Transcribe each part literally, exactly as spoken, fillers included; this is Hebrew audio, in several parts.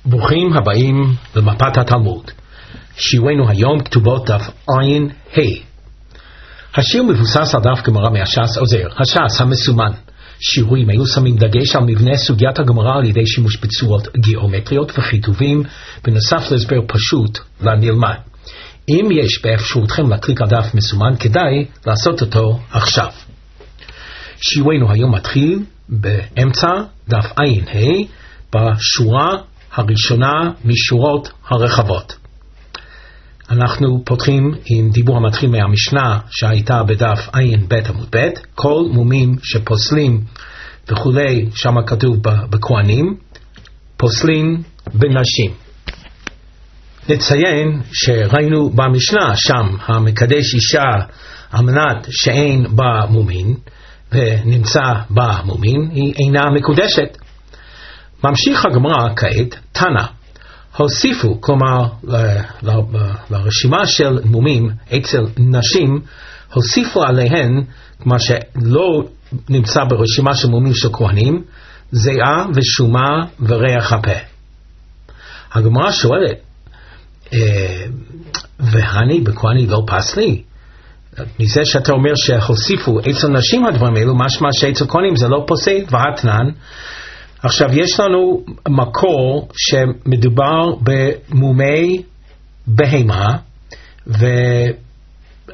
ברוכים הבאים למפת התלמוד. שיעורנו היום כתובות דף עין ה'. השיר מבוסס על דף גמרא מהש"ס עוזר, הש"ס המסומן. שיעורים היו שמים דגש על מבנה סוגיית הגמרא על ידי שימוש בצורות גיאומטריות וכיתובים, בנוסף להסבר פשוט לנלמד. אם יש באפשרותכם להקליק על דף מסומן, כדאי לעשות אותו עכשיו. שיעורנו היום מתחיל באמצע דף עין ה' בשורה הראשונה משורות הרחבות. אנחנו פותחים עם דיבור המתחיל מהמשנה שהייתה בדף עין ב' עמוד ב', כל מומים שפוסלים וכולי, שם כתוב בכהנים, פוסלים בנשים. נציין שראינו במשנה שם המקדש אישה על מנת שאין בה מומין ונמצא בה מומין, היא אינה מקודשת. ממשיך הגמרא כעת, תנא, הוסיפו, כלומר ל, ל, ל, לרשימה של מומים אצל נשים, הוסיפו עליהן, מה שלא נמצא ברשימה של מומים של כהנים, זיעה ושומה וריח הפה. הגמרא שואלת, אה, והני בכהני לא פסלי? מזה שאתה אומר שהוסיפו אצל נשים הדברים האלו, משמע שאצל כהנים זה לא פוסל, והתנן. עכשיו יש לנו מקור שמדובר במומי בהמה, וההמשך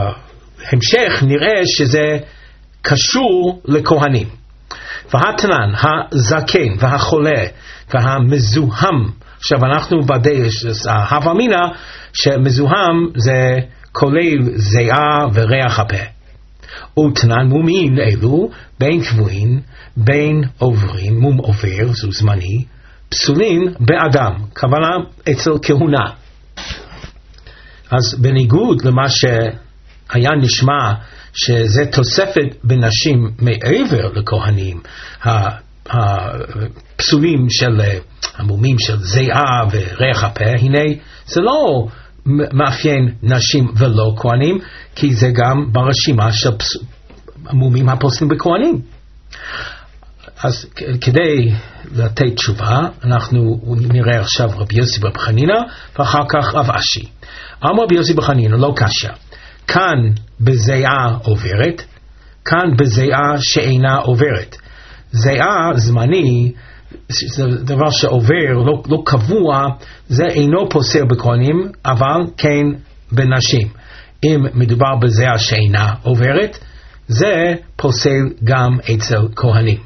נראה שזה קשור לכהנים. והתנן, הזקן והחולה והמזוהם, עכשיו אנחנו בדש, ההווה אמינא שמזוהם זה כולל זיעה וריח הפה. ותנן מומין אלו בין קבועים בין עוברים, מום עובר זו זמני, פסולים באדם, כוונה אצל כהונה. אז בניגוד למה שהיה נשמע שזה תוספת בנשים מעבר לכהנים, הפסולים של המומים של זיעה וריח הפה, הנה זה לא מאפיין נשים ולא כהנים, כי זה גם ברשימה של המומים הפוסלים בכהנים. אז כדי לתת תשובה, אנחנו נראה עכשיו רבי יוסי בר חנינא, ואחר כך רב אשי. אמר רבי יוסי בר חנינא, לא קשה. כאן בזיעה עוברת, כאן בזיעה שאינה עוברת. זיעה זמני, זה דבר שעובר, לא, לא קבוע, זה אינו פוסל בכהנים, אבל כן בנשים. אם מדובר בזיעה שאינה עוברת, זה פוסל גם אצל כהנים.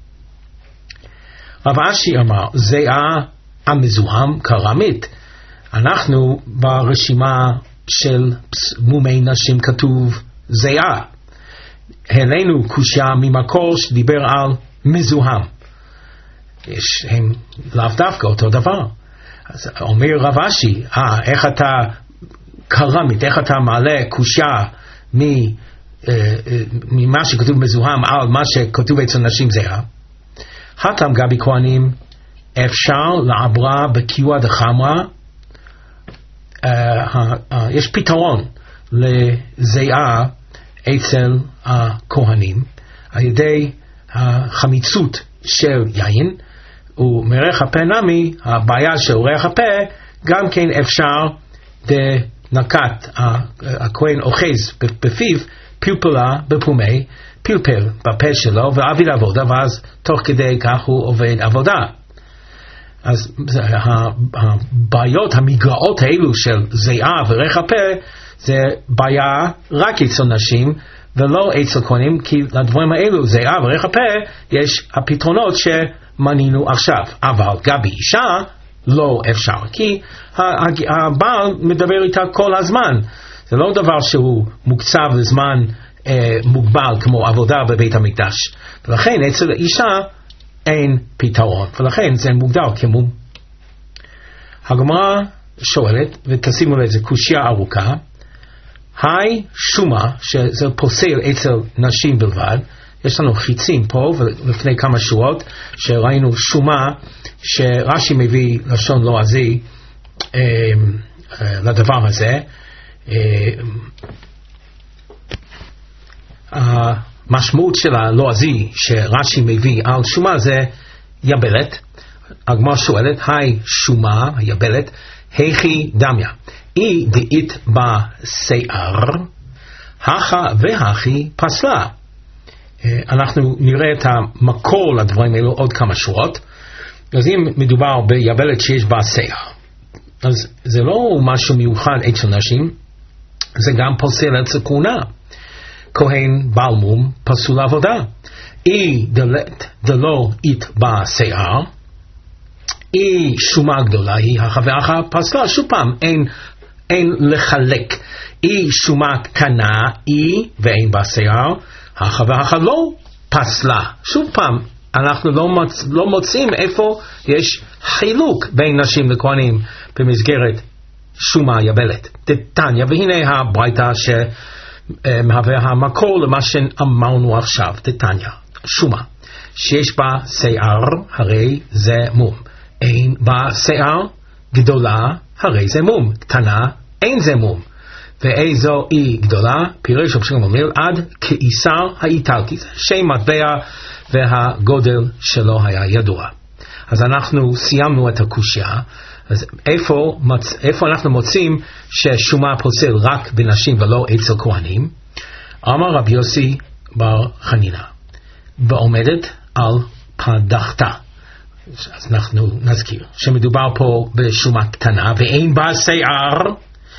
רב אשי אמר, זיעה המזוהם כרמית. אנחנו ברשימה של מומי נשים כתוב זיעה. העלינו קושיה ממקור שדיבר על מזוהם. יש, הם לאו דווקא אותו דבר. אז אומר רב אשי, אה, איך אתה כרמית, איך אתה מעלה קושיה מ... ממה שכתוב מזוהם על מה שכתוב אצל נשים זיעה. הטעם גבי כהנים אפשר לעברה בקיוע דחמרה. יש פתרון לזיעה אצל הכהנים על ידי החמיצות של יין, ומריח הפה נמי, הבעיה של ריח הפה גם כן אפשר דנקת הכהן אוחז בפיו פלפלה בפומי, פלפל בפה שלו ועביד עבודה, ואז תוך כדי כך הוא עובד עבודה. אז הבעיות המגרעות האלו של זיעה וריח הפה זה בעיה רק אצל נשים ולא אצל כהנים, כי לדברים האלו זיעה וריח הפה יש הפתרונות שמנינו עכשיו. אבל גבי אישה לא אפשר, כי הבעל מדבר איתה כל הזמן. זה לא דבר שהוא מוקצב לזמן אה, מוגבל כמו עבודה בבית המקדש. ולכן אצל אישה אין פתרון, ולכן זה מוגדר כמום. הגמרא שואלת, ותשימו לזה קושיה ארוכה, היי שומה, שזה פוסל אצל נשים בלבד. יש לנו חיצים פה, ולפני כמה שורות, שראינו שומה, שרש"י מביא לשון לועזי אה, אה, לדבר הזה. המשמעות של הלועזי שרש"י מביא על שומה זה יבלת, הגמרא שואלת, היי שומה, היבלת, היכי דמיה, אי דאית בשיער, הכה והכי פסלה. אנחנו נראה את המקור לדברים האלו עוד כמה שורות. אז אם מדובר ביבלת שיש בה שיער, אז זה לא משהו מיוחד אצל נשים, זה גם פוסל אצל כהונה. כהן בעל מום פסול לעבודה. אי דלת דלא אית בשיער, אי שומה גדולה היא הכה והכה פסלה. שוב פעם, אין, אין לחלק. אי שומה קטנה אי ואין בשיער, הכה והכה לא פסלה. שוב פעם, אנחנו לא, מוצ... לא מוצאים איפה יש חילוק בין נשים לכהנים במסגרת שומה יבלת. דתניא, והנה הברייתא שמהווה המקור למה שאמרנו עכשיו. דתניא, שומה שיש בה שיער, הרי זה מום. אין בה שיער גדולה, הרי זה מום. קטנה, אין זה מום. ואיזו היא גדולה? פירש רבי שמעון אומר, עד כאיסר האיטלקי, שם מטבע והגודל שלו היה ידוע. אז אנחנו סיימנו את הקושיה. אז איפה, איפה אנחנו מוצאים ששומה פוסל רק בנשים ולא אצל כהנים? אמר רבי יוסי בר חנינא, ועומדת על פדחתה. אז אנחנו נזכיר שמדובר פה בשומה קטנה ואין בה שיער,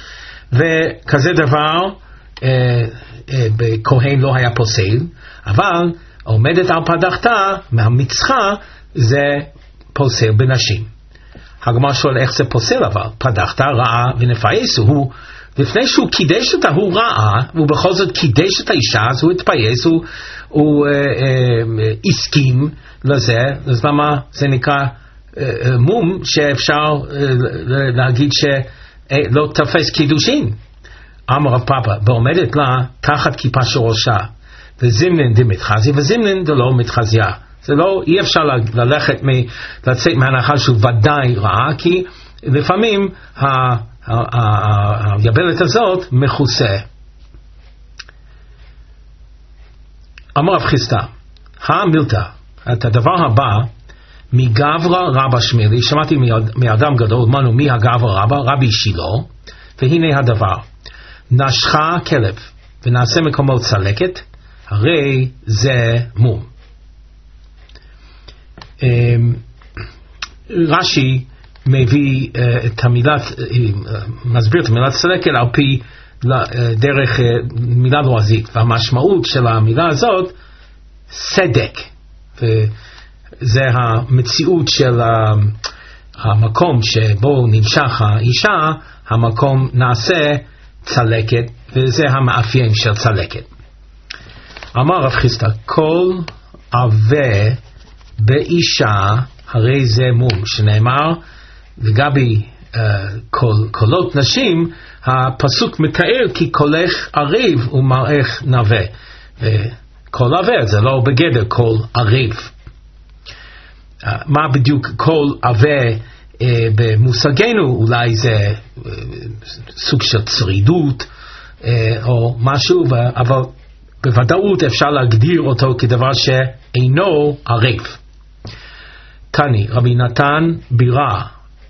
וכזה דבר אה, אה, בכהן לא היה פוסל, אבל עומדת על פדחתה מהמצחה זה פוסל בנשים. הגמרא שואל איך זה פוסל, אבל פדחתה ראה ונפייס, הוא לפני שהוא קידש אותה הוא ראה, והוא בכל זאת קידש את האישה, אז הוא התפייס, הוא, הוא אה, אה, הסכים לזה. אז למה זה נקרא אה, מום שאפשר אה, להגיד ש לא תפס קידושין? אמר רב פאפא, ועומדת לה תחת כיפה של ראשה, וזמנין דמתחזי וזמנין דלא מתחזיה. זה לא, אי אפשר ללכת מ, לצאת מהנחה שהוא ודאי רעה, כי לפעמים ה, ה, ה, ה, היבלת הזאת מכוסה. אמר רב חיסדא, המילתא, את הדבר הבא, מגברא רבא שמילי, שמעתי מאדם גדול, מנו מי הגברא רבא? רבי שילה. והנה הדבר, נשכה כלב ונעשה מקומו צלקת, הרי זה מום. רש"י מביא את המילה, מסביר את המילה צלקת על פי דרך מילה לועזית, והמשמעות של המילה הזאת סדק, זה המציאות של המקום שבו נמשך האישה, המקום נעשה צלקת, וזה המאפיין של צלקת. אמר רב חיסדא, כל עבה באישה הרי זה מום, שנאמר לגבי uh, קול, קולות נשים, הפסוק מתאר כי קולך עריב ומראך נווה, וקול עבה זה לא בגדר קול עריב. Uh, מה בדיוק קול עבה uh, במושגנו? אולי זה uh, סוג של צרידות uh, או משהו, ו- אבל בוודאות אפשר להגדיר אותו כדבר שאינו עריב. תני, רבי נתן בירה,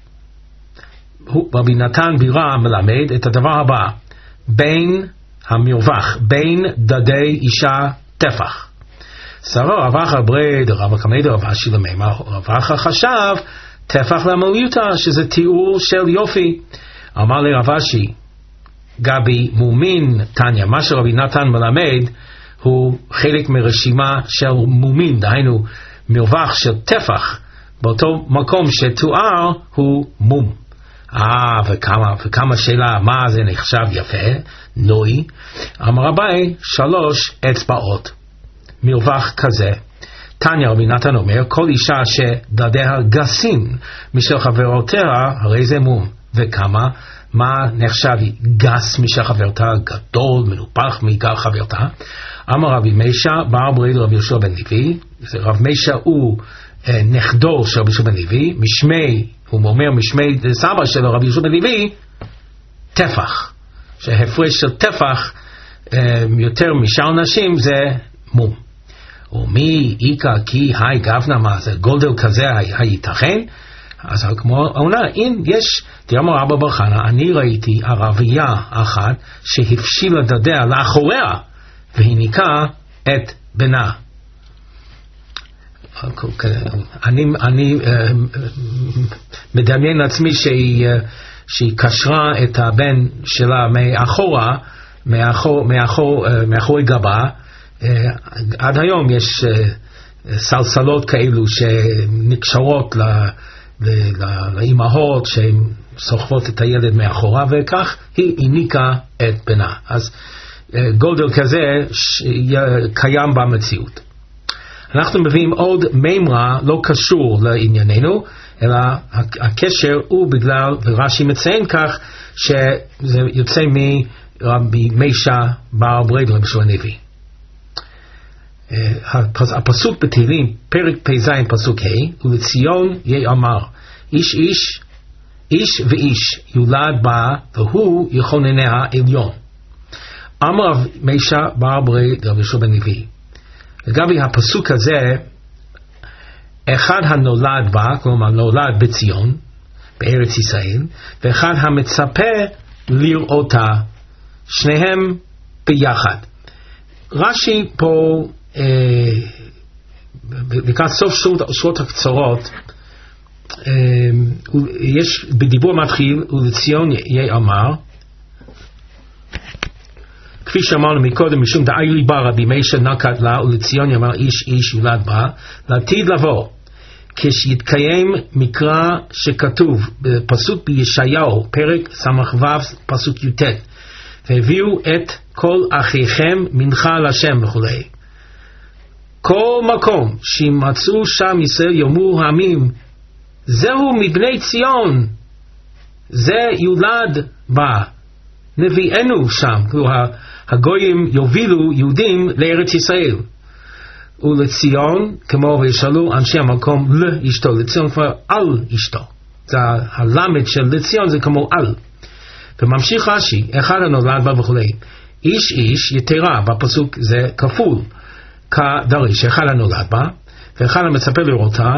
רבי נתן בירה מלמד את הדבר הבא, בין המרווח, בין דדי אישה טפח. סבא רב אחא ברי דרבא קמי דרבא אשי למימר, רב אחא חשב טפח למליותא, שזה תיאור של יופי. אמר לי רב אשי, גבי מומין תניא, מה שרבי נתן מלמד הוא חלק מרשימה של מומין, דהיינו מרווח של טפח באותו מקום שתואר הוא מום. אה, וכמה, וכמה שאלה, מה זה נחשב יפה? נוי. אמר רבי, שלוש אצבעות. מרווח כזה. תניא רבי נתן אומר, כל אישה שדדיה גסים משל חברותיה, הרי זה מום. וכמה? מה נחשב גס משל חברתה? גדול, מנופח מגר חברתה. אמר רבי מישה, בר ברי רבי יהושע בן לוי, רב מישה הוא אה, נכדו של רבי יהושע בן לוי, משמי, הוא אומר משמי סבא של רבי יהושע בן לוי, טפח, שהפרש של טפח אה, יותר משאר נשים זה מום. ומי איקה כי היי גבנה, מה זה גודל כזה הייתכן? אז כמו עונה, אם יש, תראה רבא בר חנא, אני ראיתי ערבייה אחת שהפשילה דדיה לאחוריה והיניקה את בנה. אני, אני uh, מדמיין לעצמי שהיא, uh, שהיא קשרה את הבן שלה מאחורה, מאחור, מאחור, uh, מאחורי גבה. Uh, עד היום יש uh, סלסלות כאלו שנקשרות ל, ל, ל, לאימהות שהן סוחבות את הילד מאחורה, וכך היא הניקה את בנה. אז uh, גודל כזה ש, uh, קיים במציאות. אנחנו מביאים עוד מימרה לא קשור לענייננו, אלא הקשר הוא בגלל, ורש"י מציין כך, שזה יוצא מרבי מיישה בר אברי רבי יהושע הנביא. הפסוק בתהילים, פרק פ"ז פסוק ה', ולציון יאמר, איש איש, איש ואיש יולד בה, והוא יכוננה עליון. אמר רבי מיישה בר אברי רבי יהושע הנביא. לגבי הפסוק הזה, אחד הנולד בה, כלומר נולד בציון, בארץ ישראל, ואחד המצפה לראותה, שניהם ביחד. רש"י פה, אה, לקראת סוף שורות הקצרות, אה, יש בדיבור מתחיל, ולציון יאמר, כפי שאמרנו מקודם, משום דאי ליבה רבי מיישה נקט לה, ולציון יאמר איש איש יולד בה, לעתיד לבוא, כשיתקיים מקרא שכתוב בפסוק בישעיהו, פרק ס"ו פסוק י"ט, והביאו את כל אחיכם מנחה להשם וכו'. כל מקום שימצאו שם ישראל יאמרו העמים, זהו מבני ציון, זה יולד בה, נביאנו שם. כלומר, הגויים יובילו יהודים לארץ ישראל. ולציון, כמו וישאלו אנשי המקום לאשתו, לציון כבר על אשתו. זה הלמד של לציון, זה כמו על. וממשיך רש"י, אחד הנולד בה וכו'. איש איש יתרה, בפסוק זה כפול, כדריש, אחד הנולד בה, ואחד המצפה לראותה,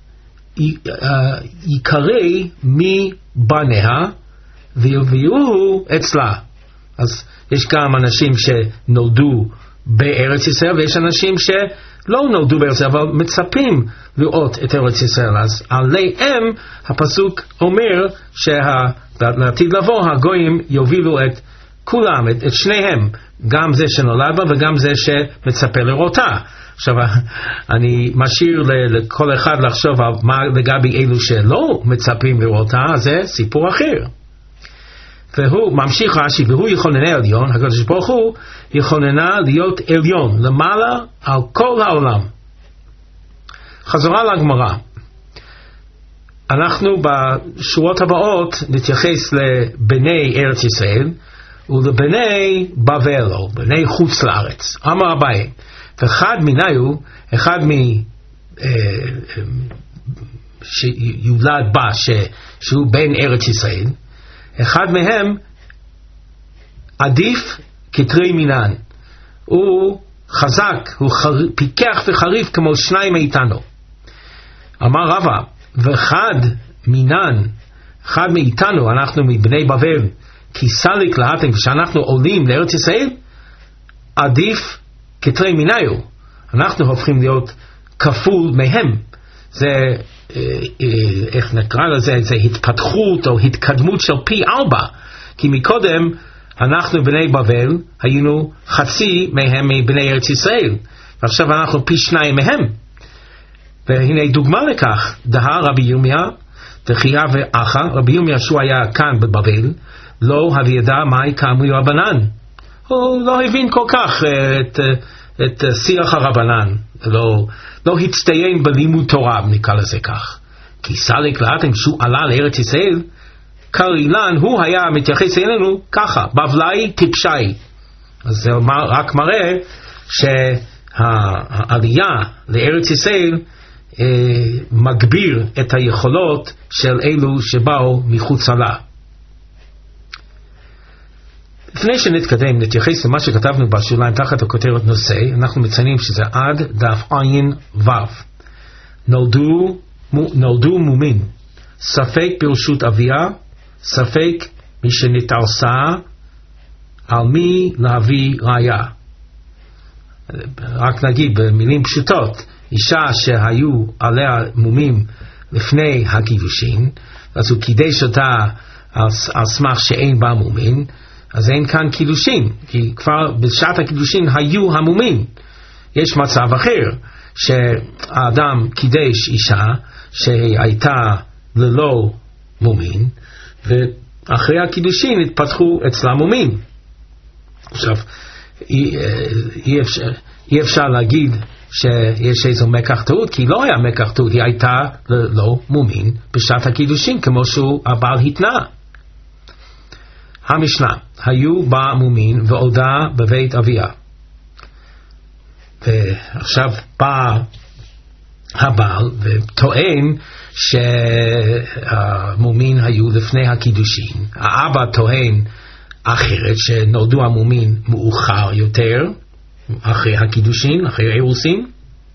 יקרא מבניה, ויביאוהו אצלה. אז יש גם אנשים שנולדו בארץ ישראל, ויש אנשים שלא נולדו בארץ ישראל, אבל מצפים לראות את ארץ ישראל. אז עליהם הפסוק אומר שלעתיד לבוא הגויים יובילו את כולם, את, את שניהם, גם זה שנולד בה וגם זה שמצפה לראותה. עכשיו אני משאיר לכל אחד לחשוב על מה לגבי אלו שלא מצפים לראותה, זה סיפור אחר. והוא ממשיך רש"י, והוא יכוננה עליון, הקדוש ברוך הוא יכוננה להיות עליון, למעלה על כל העולם. חזרה לגמרא. אנחנו בשורות הבאות נתייחס לבני ארץ ישראל ולבני בבל, או בני חוץ לארץ. אמר אביי, ואחד מניו, אחד מ... שיולד בה, שהוא בן ארץ ישראל, אחד מהם עדיף כתרי מינן. הוא חזק, הוא חר... פיקח וחריף כמו שניים מאיתנו. אמר רבא, ואחד מינן, אחד מאיתנו, אנחנו מבני בבל, כי סליק להתם, כשאנחנו עולים לארץ ישראל, עדיף כתרי מיניו. אנחנו הופכים להיות כפול מהם. זה, איך נקרא לזה, זה התפתחות או התקדמות של פי ארבע. כי מקודם אנחנו בני בבל היינו חצי מהם מבני ארץ ישראל, ועכשיו אנחנו פי שניים מהם. והנה דוגמה לכך, דה רבי ירמיה דחייה ואחה. רבי ירמיה שהוא היה כאן בבבל, לא הבידע מהי כאמרי רבנן. הוא לא הבין כל כך את, את שיח הרבנן, לא, לא הצטיין בלימוד תורה, נקרא לזה כך. כי סליק לאתם שהוא עלה לארץ ישראל, קרילן הוא היה מתייחס אלינו ככה, בבלי טיפשי. אז זה רק מראה שהעלייה לארץ ישראל אה, מגביר את היכולות של אלו שבאו מחוץ לה. לפני שנתקדם, נתייחס למה שכתבנו בשוליים תחת הכותרת נושא. אנחנו מציינים שזה עד דף עין וו. נולדו, נולדו מומין, ספק ברשות אביה, ספק מי שנתערסה, על מי להביא ראיה. רק נגיד במילים פשוטות, אישה שהיו עליה מומים לפני הקידושין, אז הוא קידש אותה על, על סמך שאין בה מומין, אז אין כאן קידושין, כי כבר בשעת הקידושין היו המומים. יש מצב אחר, שהאדם קידש אישה שהייתה ללא מומין, ואחרי הקידושין התפתחו אצלה מומים. עכשיו, אי, אי, אפשר, אי אפשר להגיד שיש איזו מקח טעות, כי לא היה מקח טעות, היא הייתה ללא מומין בשעת הקידושין, כמו שהוא הבעל התנה. המשנה, היו בה מומין ועודה בבית אביה. ועכשיו בא הבעל וטוען שהמומין היו לפני הקידושין. האבא טוען אחרת, שנולדו המומין מאוחר יותר, אחרי הקידושין, אחרי האירוסין.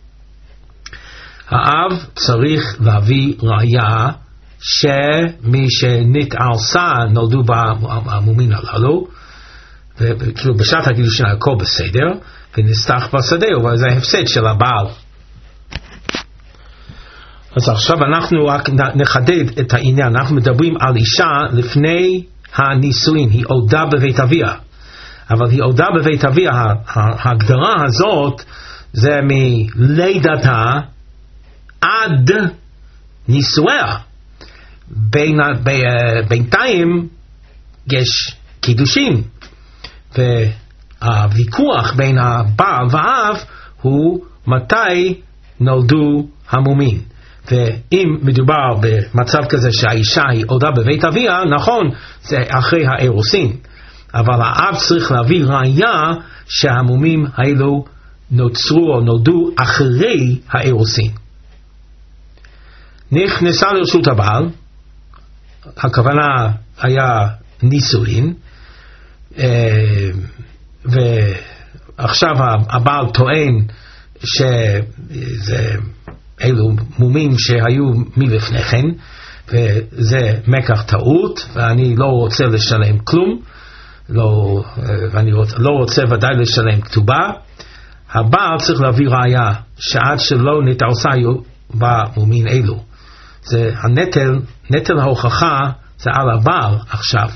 האב צריך להביא ראיה שמי שנתערסה נולדו במומין הללו, וכאילו בשעת הקידושין הכל בסדר, ונסתח בשדה, אבל זה ההפסד של הבעל. אז עכשיו אנחנו רק נחדד את העניין. אנחנו מדברים על אישה לפני הנישואין, היא עודה בבית אביה, אבל היא עודה בבית אביה. ההגדרה הזאת זה מלידתה עד נישואיה. בינתיים יש קידושין, והוויכוח בין הבעל והאב הוא מתי נולדו המומין. ואם מדובר במצב כזה שהאישה היא עודה בבית אביה, נכון, זה אחרי האירוסין, אבל האב צריך להביא ראיה שהמומים האלו נוצרו או נולדו אחרי האירוסין. נכנסה לרשות הבעל, הכוונה היה נישואין, ועכשיו הבעל טוען שזה אלו מומים שהיו מלפני כן, וזה מקח טעות, ואני לא רוצה לשלם כלום, לא, ואני לא רוצה ודאי לשלם כתובה. הבעל צריך להביא ראיה שעד שלא נתערסה במומין אלו. זה הנטל, נטל ההוכחה זה על הבעל עכשיו,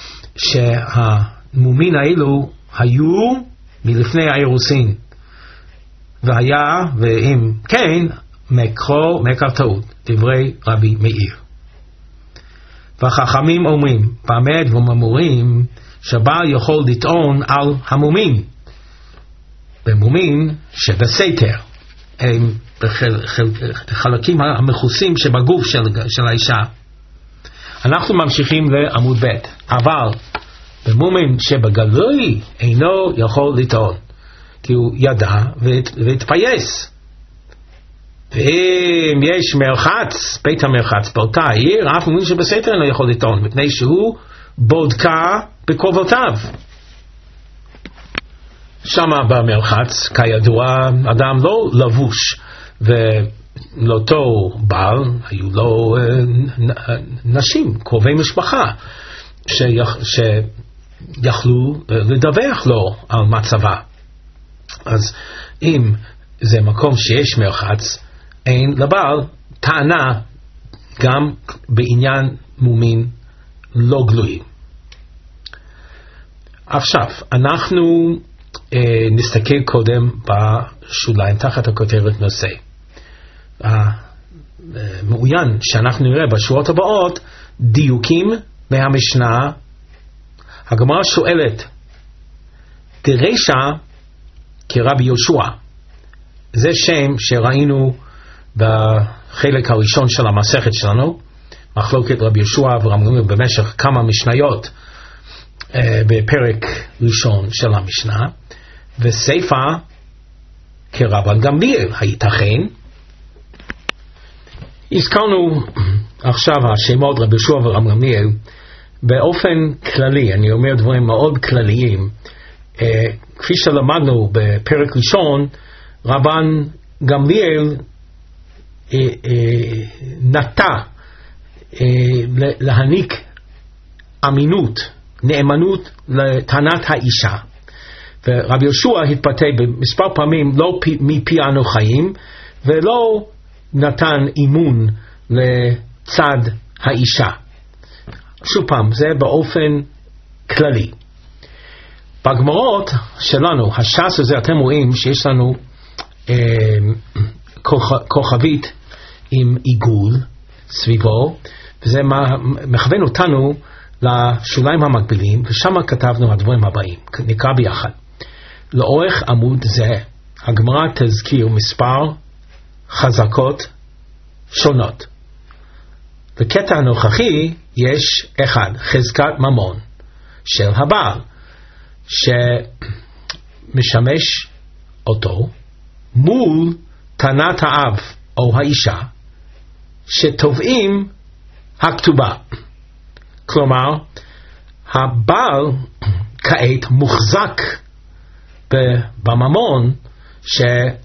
שהמומין האלו היו מלפני האירוסין, והיה, ואם כן, מקרו מקח טעות, דברי רבי מאיר. והחכמים אומרים, במה דברים אמורים, שבעל יכול לטעון על המומין, במומין שבסתר, הם בחלקים המכוסים שבגוף של, של האישה. אנחנו ממשיכים לעמוד ב', אבל במומין שבגלוי אינו יכול לטעון, כי הוא ידע והתפייס. ואם יש מרחץ, בית המרחץ באותה העיר, אף מומין שבסתר אינו יכול לטעון, מפני שהוא בודקה בקרובותיו. שמה במרחץ, כידוע, אדם לא לבוש, ולאותו בעל היו לו נשים, קרובי משפחה, שיכלו לדווח לו על מצבה. אז אם זה מקום שיש מרחץ, אין לבעל טענה גם בעניין מומין לא גלויים. עכשיו, אנחנו אה, נסתכל קודם בשוליים תחת הכותרת נושא. המעוין שאנחנו נראה בשורות הבאות דיוקים מהמשנה. הגמרא שואלת, דרישא כרבי יהושע, זה שם שראינו בחלק הראשון של המסכת שלנו, מחלוקת רבי יהושע ורבי גמליאל במשך כמה משניות uh, בפרק ראשון של המשנה, וסיפא כרבן גמליאל, הייתכן? הזכרנו עכשיו השמות רבי יהושע ורבי גמליאל באופן כללי, אני אומר דברים מאוד כלליים, אה, כפי שלמדנו בפרק ראשון, רבן גמליאל אה, אה, נטה אה, להעניק אמינות, נאמנות לטענת האישה, ורבי יהושע התבטא במספר פעמים לא פי, מפי אנו חיים, ולא נתן אימון לצד האישה. שוב פעם, זה באופן כללי. בגמרות שלנו, הש"ס הזה, אתם רואים שיש לנו אה, כוכבית עם עיגול סביבו, וזה מכוון אותנו לשוליים המקבילים, ושם כתבנו הדברים הבאים. נקרא ביחד. לאורך עמוד זה, הגמרא תזכיר מספר חזקות שונות. בקטע הנוכחי יש אחד, חזקת ממון של הבעל, שמשמש אותו מול טענת האב או האישה שתובעים הכתובה. כלומר, הבעל כעת מוחזק בממון ש,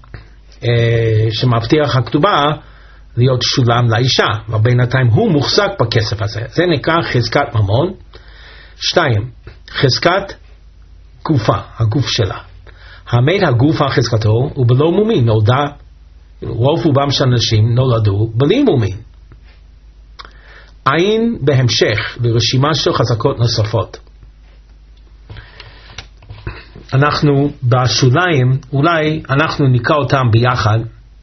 שמבטיח הכתובה להיות שולם לאישה, ובינתיים הוא מוחזק בכסף הזה. זה נקרא חזקת ממון. שתיים, חזקת גופה, הגוף שלה. המת הגוף החזקתו הוא בלא מומין, נולדה, רוב רובם של אנשים נולדו בלי מומין. עין בהמשך לרשימה של חזקות נוספות. אנחנו בשוליים, אולי אנחנו נקרא אותם ביחד,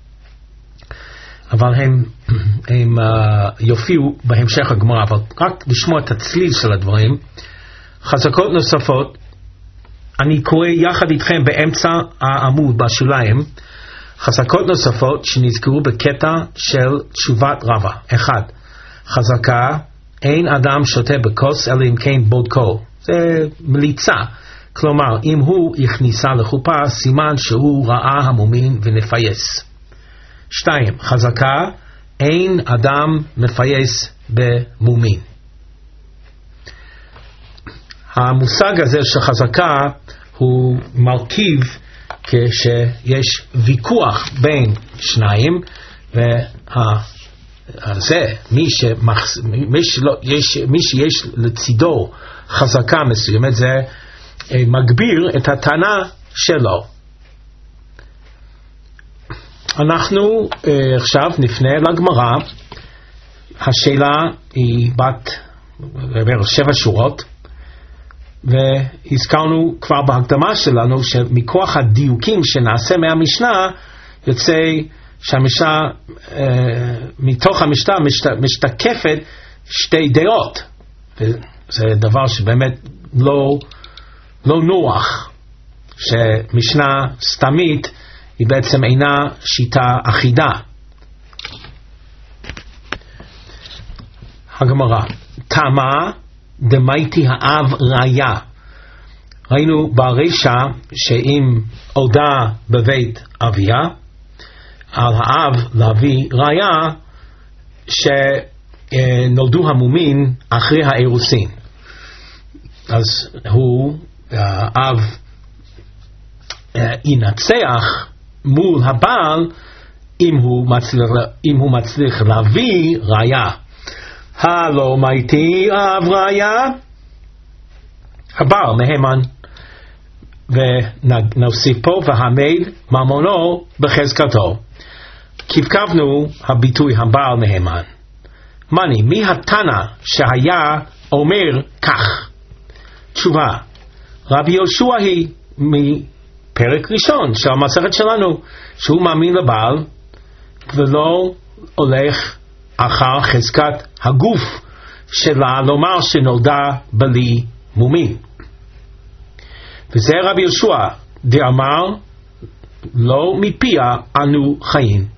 אבל הם, הם uh, יופיעו בהמשך הגמרא, אבל רק לשמוע את הצליל של הדברים. חזקות נוספות, אני קורא יחד איתכם באמצע העמוד בשוליים, חזקות נוספות שנזכרו בקטע של תשובת רבא. אחד, חזקה, אין אדם שותה בכוס אלא אם כן בודקו. זה מליצה. כלומר, אם הוא הכניסה לחופה, סימן שהוא ראה המומין ונפייס. שתיים, חזקה, אין אדם מפייס במומין. המושג הזה של חזקה הוא מרכיב כשיש ויכוח בין שניים, וזה, מי, שמחס... מי, שלא, יש, מי שיש לצידו חזקה מסוימת, זה מגביר את הטענה שלו. אנחנו uh, עכשיו נפנה לגמרא. השאלה היא בת שבע שורות, והזכרנו כבר בהקדמה שלנו שמכוח הדיוקים שנעשה מהמשנה יוצא שהמשנה uh, מתוך המשנה משת, משתקפת שתי דעות, וזה דבר שבאמת לא לא נוח, שמשנה סתמית היא בעצם אינה שיטה אחידה. הגמרא, תמה דמייתי האב ראיה. ראינו ברשע שאם עודה בבית אביה, על האב להביא ראיה שנולדו המומין אחרי האירוסין. אז הוא, האב, ינצח מול הבעל אם הוא מצליח, אם הוא מצליח להביא ראיה. הלא מייתי אב ראיה, הבעל מהימן, ונוסיף פה והמד ממונו בחזקתו. כבקבנו הביטוי הבעל מהימן. מני, מי התנא שהיה אומר כך? תשובה, רבי יהושע היא מפרק ראשון של המסכת שלנו, שהוא מאמין לבעל ולא הולך אחר חזקת הגוף שלה, לומר שנולדה בלי מומין. וזה רבי יהושע דאמר לא מפיה אנו חיים.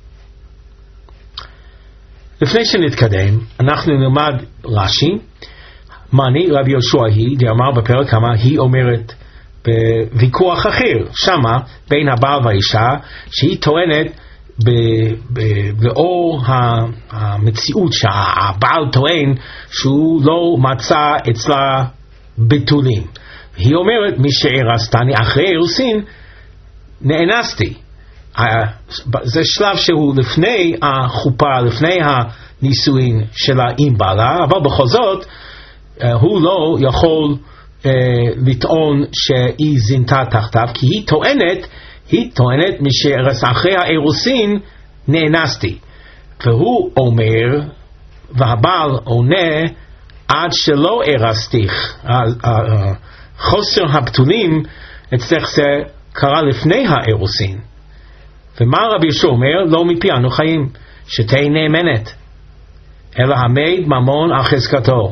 לפני שנתקדם אנחנו נלמד רש"י. מני, רבי יהושע היא דאמר בפרק כמה, היא אומרת בוויכוח אחר שמה בין הבעל והאישה, שהיא טוענת לאור המציאות שהבעל טוען שהוא לא מצא אצלה בתולים. היא אומרת, מי שארסתני אחרי אירוסין, נאנסתי. זה שלב שהוא לפני החופה, לפני הנישואין שלה עם בעלה, אבל בכל זאת, הוא לא יכול לטעון שהיא זינתה תחתיו, כי היא טוענת, היא טוענת, מי שארס אחרי האירוסין, נאנסתי. והוא אומר, והבעל עונה, עד שלא ארסתיך. חוסר הבתולים אצלך זה קרה לפני האירוסין. ומה רבי יהושע אומר? לא מפי אנו חיים, שתהי נאמנת, אלא המד ממון על חזקתו.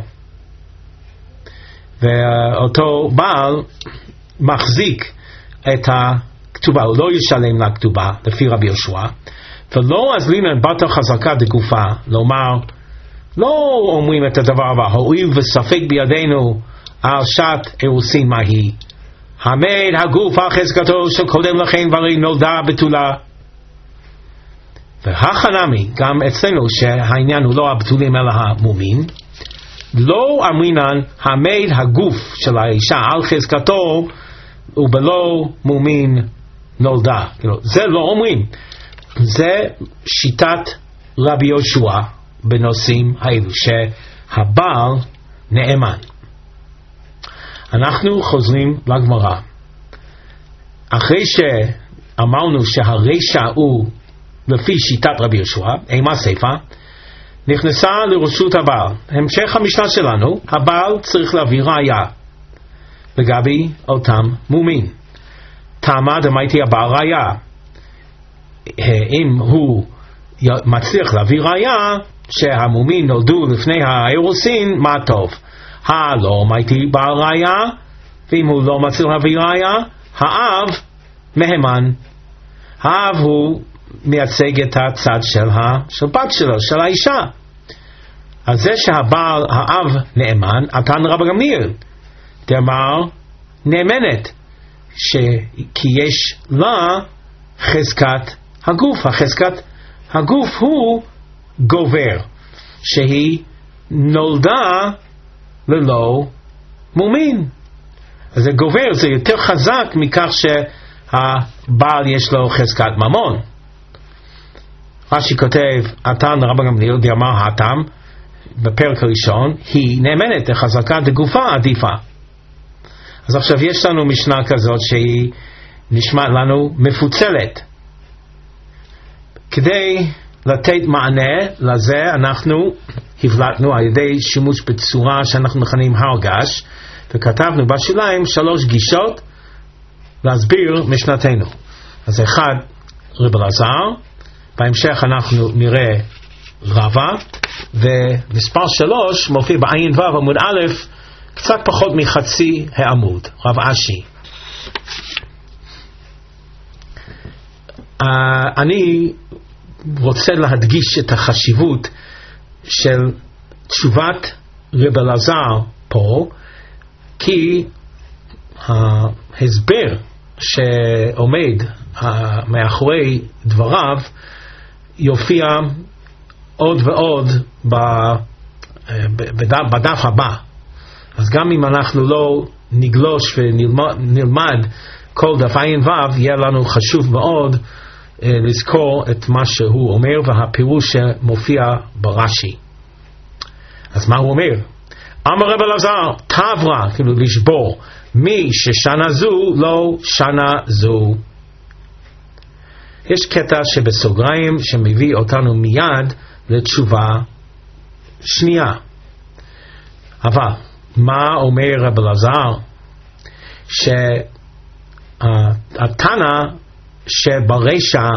ואותו בעל מחזיק את הכתובה, הוא לא ישלם לכתובה לפי רבי יהושע, ולא אז לינן בת חזקה דגופה, לומר, לא אומרים את הדבר הבא, הואיל וספק בידינו על שעת אירוסין מהי, המד הגוף על חזקתו שקודם לכן והרי נולדה בתולה. והחנמי, גם אצלנו שהעניין הוא לא הבתולים אלא המומין, לא אמרינן המד הגוף של האישה על חזקתו ובלא מומין נולדה. זה לא אומרים. זה שיטת רבי יהושע בנושאים האלו, שהבעל נאמן. אנחנו חוזרים לגמרא. אחרי שאמרנו שהרשע הוא לפי שיטת רבי יהושע, אימה סיפה, נכנסה לרשות הבעל. המשך המשנה שלנו, הבעל צריך להביא ראיה לגבי אותם מומין. תמה דמייתי הבעל ראיה. אם הוא מצליח להביא ראיה שהמומין נולדו לפני האירוסין, מה טוב. הלא מייתי בעל ראיה, ואם הוא לא מצליח להביא ראיה, האב מהימן. האב הוא מייצג את הצד של הבת שלו, של האישה. אז זה שהבעל, האב נאמן, עתן רבי גמליאל, דאמר נאמנת, כי יש לה חזקת הגוף. החזקת הגוף הוא גובר, שהיא נולדה ללא מומין. אז זה גובר, זה יותר חזק מכך שהבעל יש לו חזקת ממון. רש"י כותב, עתן רבי גמליאל דאמר הטעם, בפרק הראשון, היא נאמנת, החזקה דגופה עדיפה. אז עכשיו יש לנו משנה כזאת שהיא נשמעת לנו מפוצלת. כדי לתת מענה לזה, אנחנו הבלטנו על ידי שימוש בצורה שאנחנו מכנים הרגש, וכתבנו בשוליים שלוש גישות להסביר משנתנו. אז אחד, רבי אלעזר, בהמשך אנחנו נראה רבא, ומספר שלוש מופיע בעין ו' עמוד א', קצת פחות מחצי העמוד, רב אשי. Uh, אני רוצה להדגיש את החשיבות של תשובת רבי אלעזר פה, כי ההסבר שעומד uh, מאחורי דבריו יופיע עוד ועוד בדף הבא. אז גם אם אנחנו לא נגלוש ונלמד כל דף עין ו', יהיה לנו חשוב מאוד לזכור את מה שהוא אומר והפירוש שמופיע ברש"י. אז מה הוא אומר? אמר רבי אלעזר, תברא, כאילו לשבור, מי ששנה זו לא שנה זו. יש קטע שבסוגריים שמביא אותנו מיד לתשובה שנייה. אבל מה אומר רבי אלעזר? שהתנא שברשע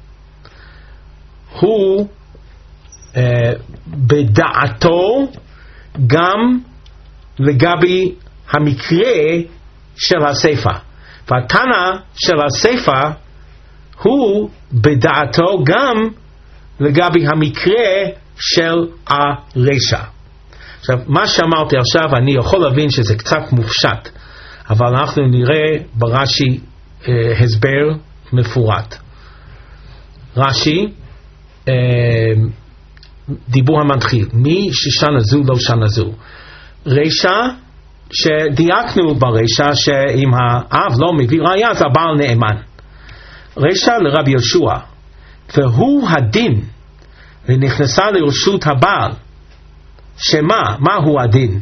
הוא אה, בדעתו גם לגבי המקרה של הספר, והתנא של הספר הוא בדעתו גם לגבי המקרה של הרשע. עכשיו, מה שאמרתי עכשיו, אני יכול להבין שזה קצת מופשט, אבל אנחנו נראה ברש"י אה, הסבר מפורט. רש"י, אה, דיבור המתחיל, מי ששנה זו לא שנה זו. רשע, שדייקנו ברשע שאם האב לא מביא ראיה אז הבעל נאמן. רשע לרבי יהושע, והוא הדין ונכנסה לרשות הבעל. שמה? מה הוא הדין?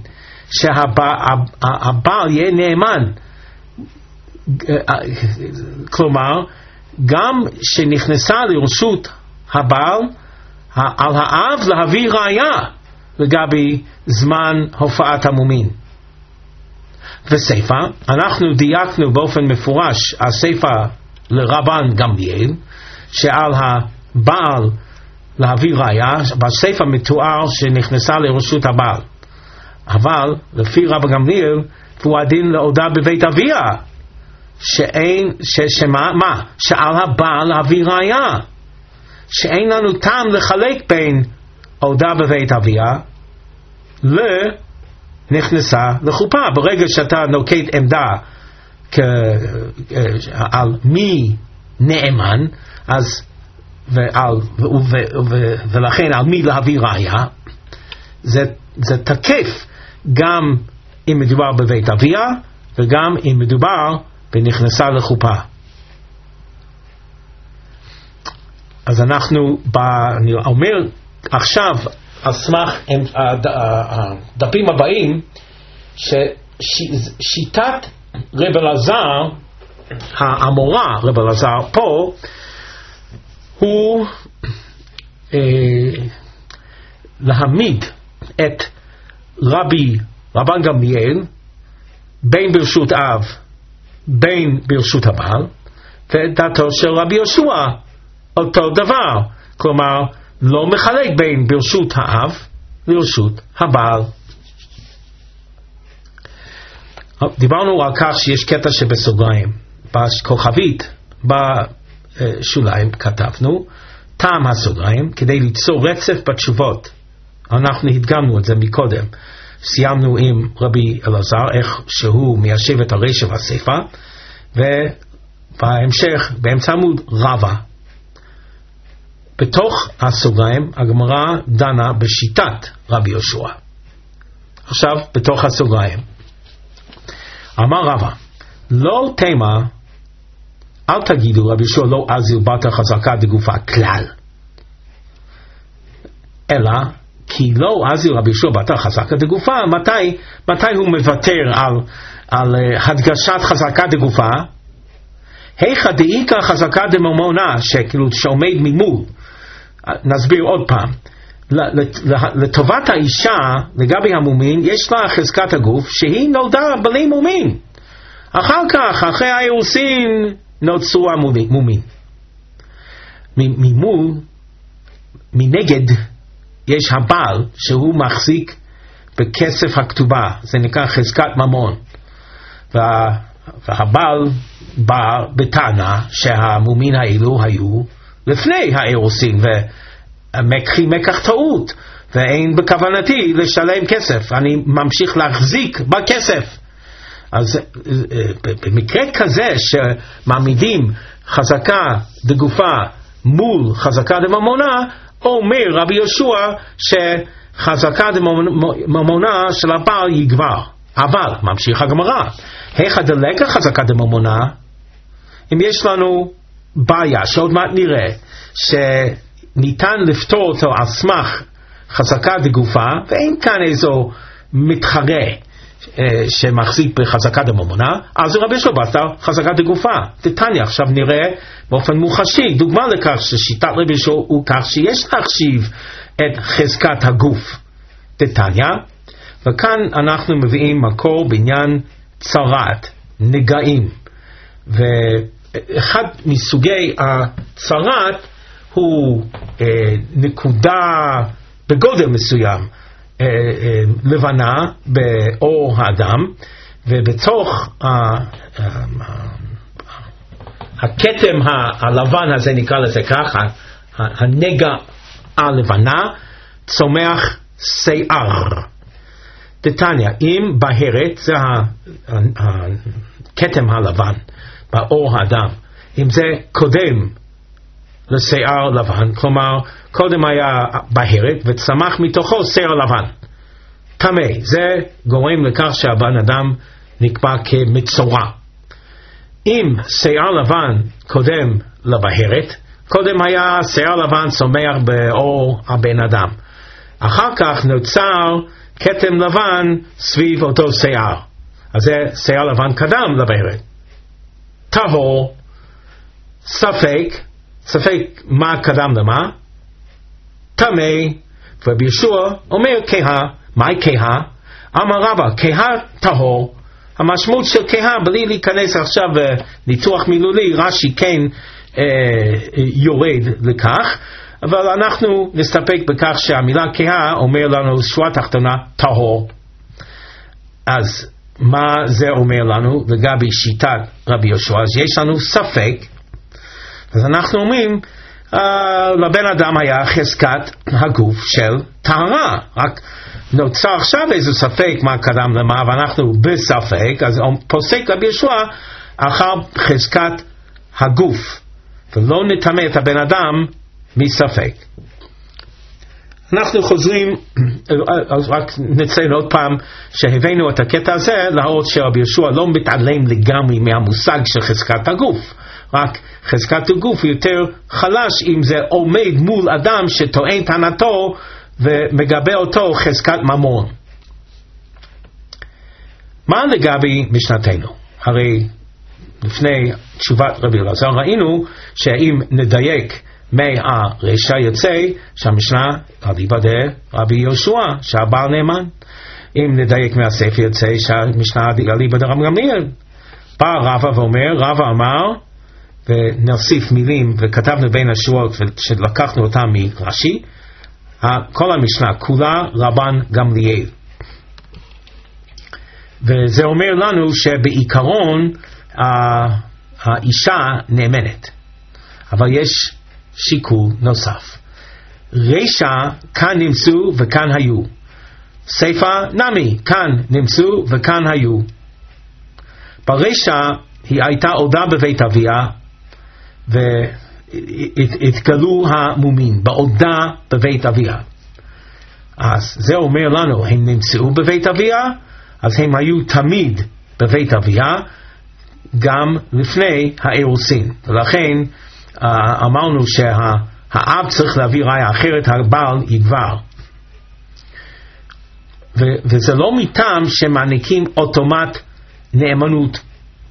שהבעל יהיה נאמן. כלומר, גם שנכנסה לרשות הבעל, על האב להביא ראיה לגבי זמן הופעת המומין. וסיפה, אנחנו דייקנו באופן מפורש, הסיפה לרבן גמליאל, שעל הבעל להביא ראיה, בסיפה מתואר שנכנסה לרשות הבעל. אבל לפי רב גמליאל, הוא הדין להודעה בבית אביה, שאין, שמה, מה? שעל הבעל להביא ראיה, שאין לנו טעם לחלק בין הודעה בבית אביה לנכנסה לחופה. ברגע שאתה נוקט עמדה כ, על מי נאמן, אז ועל, ו, ו, ו, ולכן על מי להביא ראיה, זה, זה תקף גם אם מדובר בבית אביה וגם אם מדובר בנכנסה לחופה. אז אנחנו, אני אומר עכשיו על סמך הדפים הבאים, ששיטת רב אלעזר, האמורה רב אלעזר פה, הוא אה, להעמיד את רבי רבן גמליאל בין ברשות אב בין ברשות הבעל, ואת דתו של רבי יהושע אותו דבר, כלומר לא מחלק בין ברשות האב לרשות הבעל. דיברנו על כך שיש קטע שבסוגריים, בכוכבית בשוליים כתבנו טעם הסוגריים כדי ליצור רצף בתשובות. אנחנו הדגמנו את זה מקודם, סיימנו עם רבי אלעזר איך שהוא מיישב את הרשע והסיפה, ובהמשך באמצע עמוד רבה בתוך הסוגריים הגמרא דנה בשיטת רבי יהושע. עכשיו בתוך הסוגריים אמר רבה, לא תמה, אל תגידו רבי יהושע לא אזיל בת חזקה דגופה כלל, אלא כי לא אזיל רבי יהושע בת חזקה דגופה, מתי, מתי הוא מוותר על, על uh, הדגשת חזקה דגופה? היכא דאיכא חזקה דממונה, שכאילו שעומד ממול. נסביר עוד פעם, לטובת האישה לגבי המומין יש לה חזקת הגוף שהיא נולדה בלי מומין, אחר כך אחרי האירוסין נוצרו המומין. ממול מנגד יש הבעל שהוא מחזיק בכסף הכתובה, זה נקרא חזקת ממון, וה, והבעל בא בטענה שהמומין האלו היו לפני האירוסין ומקחי מקח טעות ואין בכוונתי לשלם כסף, אני ממשיך להחזיק בכסף. אז במקרה כזה שמעמידים חזקה דגופה מול חזקה דממונה, אומר רבי יהושע שחזקה דממונה של הבעל יגבר. אבל ממשיך הגמרא, היכא דלקא חזקה דממונה, אם יש לנו בעיה שעוד מעט נראה שניתן לפתור אותו על סמך חזקה דגופה, ואין כאן איזו מתחרה שמחזיק בחזקה דממונה, אז רבי יהושע בת חזקה דגופה. תתניא, עכשיו נראה באופן מוחשי דוגמה לכך ששיטת רבי יהושע הוא כך שיש להחשיב את חזקת הגוף. תתניא, וכאן אנחנו מביאים מקור בעניין צרת, נגעים, ואחד מסוגי הצרת הוא אה, נקודה בגודל מסוים, אה, אה, לבנה באור האדם, ובתוך אה, אה, הכתם הלבן הזה, נקרא לזה ככה, הנגע הלבנה, צומח שיער. תתניא, אם בהרת, זה הכתם הלבן באור האדם, אם זה קודם לשיער לבן, כלומר קודם היה בהרת וצמח מתוכו שיער לבן. טמא, זה גורם לכך שהבן אדם נקבע כמצורע. אם שיער לבן קודם לבהרת, קודם היה שיער לבן צומח באור הבן אדם, אחר כך נוצר כתם לבן סביב אותו שיער, אז זה שיער לבן קדם לבהרת. טהור, ספק, ספק מה קדם למה, טמא, ובישוע אומר כהה. מהי כהה? אמר רבא, כהה טהור. המשמעות של כהה, בלי להיכנס עכשיו לניתוח מילולי, רש"י כן אה, יורד לכך, אבל אנחנו נסתפק בכך שהמילה כהה אומר לנו שורה תחתונה טהור. אז מה זה אומר לנו לגבי שיטת רבי יהושע? אז יש לנו ספק, אז אנחנו אומרים uh, לבן אדם היה חזקת הגוף של טהרה, רק נוצר עכשיו איזה ספק מה קדם למה, ואנחנו בספק, אז פוסק רבי יהושע אחר חזקת הגוף, ולא נטמא את הבן אדם מספק. אנחנו חוזרים, רק נציין עוד פעם שהבאנו את הקטע הזה להראות שרבי יהושע לא מתעלם לגמרי מהמושג של חזקת הגוף, רק חזקת הגוף יותר חלש אם זה עומד מול אדם שטוען טענתו ומגבה אותו חזקת ממון. מה לגבי משנתנו? הרי לפני תשובת רבי אלעזר ראינו שאם נדייק מהרשע יוצא שהמשנה אליבא דרבי יהושע שהבעל נאמן, אם נדייק מהספר יוצא שהמשנה אליבא דרבי גמליאל. בא רבא ואומר, רבא אמר, ונוסיף מילים וכתבנו בין השורות שלקחנו אותם מרש"י, כל המשנה כולה רבן גמליאל, וזה אומר לנו שבעיקרון האישה נאמנת, אבל יש שיקול נוסף. רשע כאן נמצאו וכאן היו, סיפה נמי כאן נמצאו וכאן היו. ברשע היא הייתה עודה בבית אביה והתגלו המומים בעודה בבית אביה, אז זה אומר לנו הם נמצאו בבית אביה, אז הם היו תמיד בבית אביה גם לפני האירוסין, ולכן אמרנו שהאב צריך להביא ראיה, אחרת הבעל יגבר. ו- וזה לא מטעם שמעניקים אוטומט נאמנות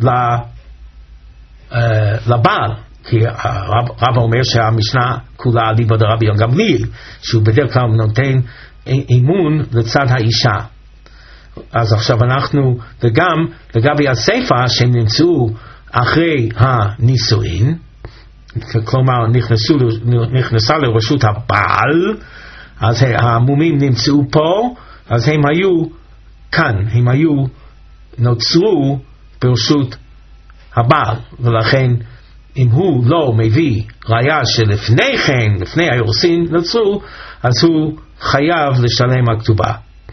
לבעל, כי הרב אומר שהמשנה כולה אליבא דרבי גמליאל, שהוא בדרך כלל נותן אמון לצד האישה. אז עכשיו אנחנו, וגם לגבי הסיפה שהם נמצאו אחרי הנישואין, כלומר נכנסו, נכנסה לרשות הבעל, אז המומים נמצאו פה, אז הם היו כאן, הם היו נוצרו ברשות הבעל, ולכן אם הוא לא מביא ראיה שלפני כן, לפני האירוסין נוצרו, אז הוא חייב לשלם הכתובה.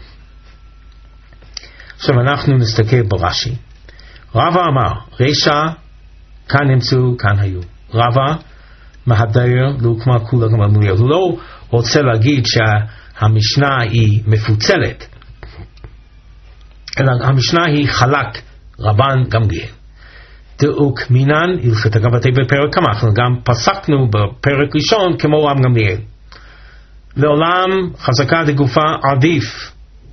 עכשיו אנחנו נסתכל ברש"י. רבא אמר, רשע כאן נמצאו, כאן היו. רבא מהדר להוקמה כולה גם גמליאל. הוא לא רוצה להגיד שהמשנה היא מפוצלת, אלא המשנה היא חלק רבן גמליאל. דאוק מינן הלכת הגבתי בפרק כמה, אנחנו גם פסקנו בפרק ראשון כמו רבן גמליאל. לעולם חזקה דגופה עדיף,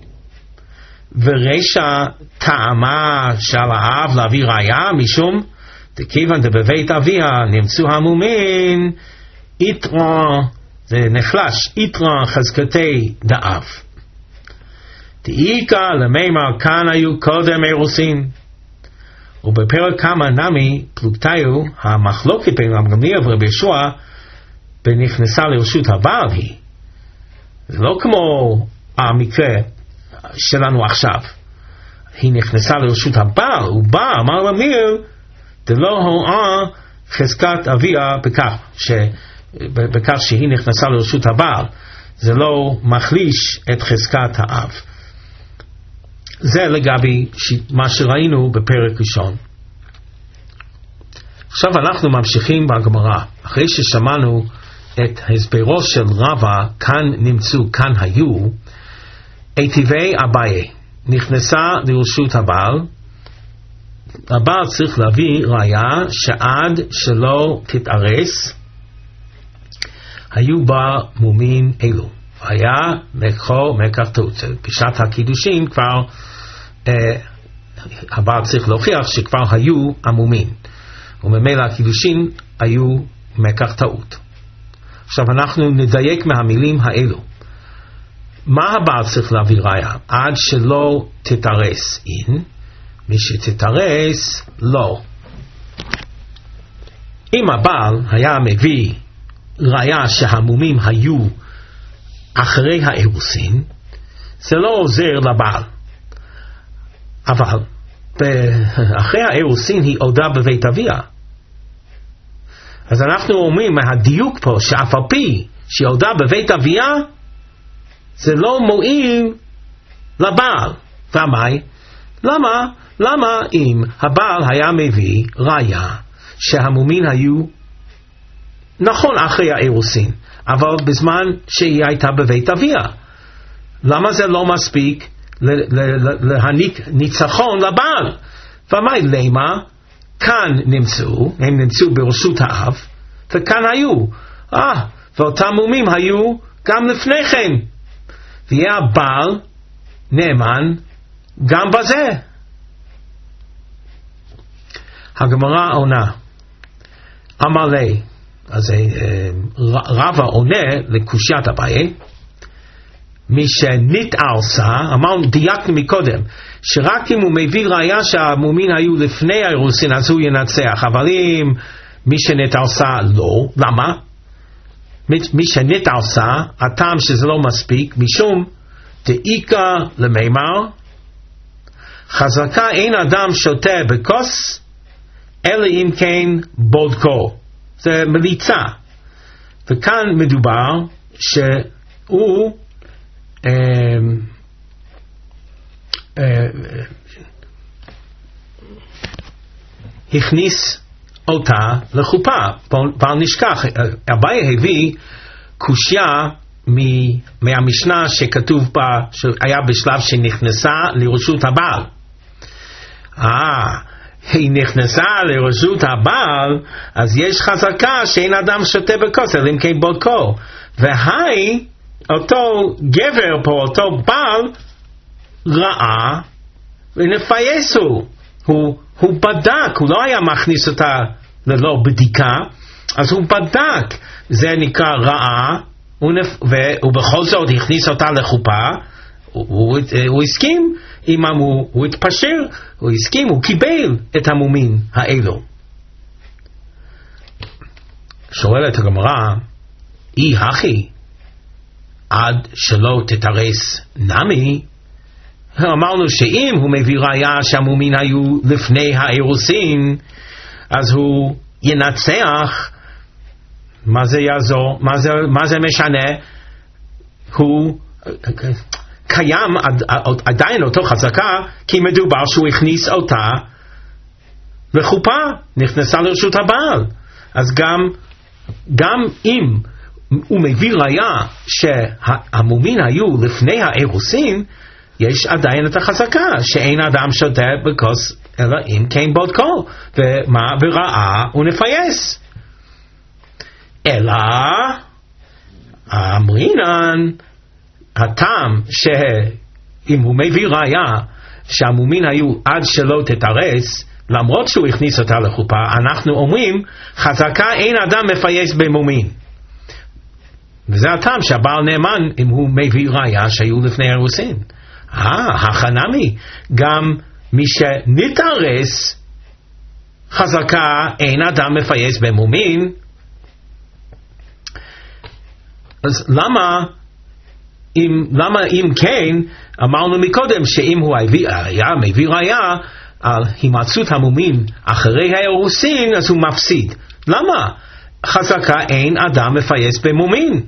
ורשע טעמה של האב להביא ראיה משום דכיוון דבבית אביה נמצאו המומים יתרה, זה נחלש, יתרה חזקתי דאב. דאיקה למימר כאן היו קודם אירוסין, ובפרק כמה נמי פלוגתיו המחלוקת בין רבי גמליאל ורבי יהושע בנכנסה לרשות הבעל היא. זה לא כמו המקרה שלנו עכשיו, היא נכנסה לרשות הבעל, הוא בא, אמר למיר דלא הוראה חזקת אביה בכך, בכך שהיא נכנסה לרשות הבעל, זה לא מחליש את חזקת האב. זה לגבי מה שראינו בפרק ראשון. עכשיו אנחנו ממשיכים בגמרא. אחרי ששמענו את הסברו של רבא, כאן נמצאו, כאן היו, היטיבי אביי, נכנסה לרשות הבעל, הבעל צריך להביא ראיה שעד שלא תתארס, היו בה מומין אלו. היה לקחו מקרתות. בשעת הקידושין כבר אה, הבעל צריך להוכיח שכבר היו המומין. וממילא הקידושין היו מקרתות. עכשיו אנחנו נדייק מהמילים האלו. מה הבעל צריך להביא ראיה? עד שלא תתארס אין, מי שתתארס לא. אם הבעל היה מביא ראיה שהמומים היו אחרי האירוסין, זה לא עוזר לבעל. אבל אחרי האירוסין היא עודה בבית אביה. אז אנחנו אומרים מהדיוק פה שאף על פי שהיא עודה בבית אביה, זה לא מועיל לבעל. ומאי? למה? למה אם הבעל היה מביא ראיה שהמומין היו נכון אחרי האירוסין, אבל בזמן שהיא הייתה בבית אביה, למה זה לא מספיק להעניק ניצחון לבעל? ומאי? למה? כאן נמצאו, הם נמצאו ברשות האב, וכאן היו. אה, ואותם מומים היו גם לפני כן. ויהיה הבעל נאמן גם בזה. הגמרא עונה, אמר לי, אז רבא עונה לקושיית אביי, מי שנתארסה, אמרנו, דייקנו מקודם, שרק אם הוא מביא ראיה שהמומין היו לפני האירוסין, אז הוא ינצח, אבל אם מי שנתארסה לא, למה? מי שנתארסה, הטעם שזה לא מספיק, משום דאיקה למימר, חזקה אין אדם שותה בכוס, אלא אם כן בודקו. זה מליצה. וכאן מדובר שהוא אה, אה, הכניס אותה לחופה. פעם נשכח, אביי הביא קושיה מהמשנה שכתוב בה, שהיה בשלב שנכנסה לרשות הבעל. אה, היא נכנסה לרשות הבעל, אז יש חזקה שאין אדם שותה בכוס, אלא אם כן בודקו. והי, אותו גבר פה, אותו בעל, ראה ונפייסו. הוא, הוא בדק, הוא לא היה מכניס אותה ללא בדיקה, אז הוא בדק. זה נקרא ראה, ובכל זאת הכניס אותה לחופה, הוא, הוא, הוא הסכים, אם הוא, הוא התפשר, הוא הסכים, הוא קיבל את המומין האלו. שואלת הגמרא, אי הכי, עד שלא תתארס נמי, אמרנו שאם הוא מביא ראיה שהמומין היו לפני האירוסין, אז הוא ינצח. מה זה יעזור? מה זה, מה זה משנה? הוא קיים עדיין אותו חזקה, כי מדובר שהוא הכניס אותה לחופה, נכנסה לרשות הבעל. אז גם, גם אם הוא מביא ראיה שהמומין היו לפני האירוסין, יש עדיין את החזקה שאין אדם שותה בכוס אלא אם כן בודקו, ומה וראה ונפייס. אלא אמרינן, הטעם שאם הוא מביא ראיה שהמומין היו עד שלא תתארס, למרות שהוא הכניס אותה לחופה, אנחנו אומרים חזקה אין אדם מפייס במומין. וזה הטעם שהבעל נאמן אם הוא מביא ראיה שהיו לפני האירוסין. אה, החנמי, גם מי שנתארס, חזקה אין אדם מפייס במומין. אז למה, אם, למה אם כן, אמרנו מקודם שאם הוא היה מביא ראיה על הימצאות המומין אחרי האירוסין, אז הוא מפסיד. למה? חזקה אין אדם מפייס במומין.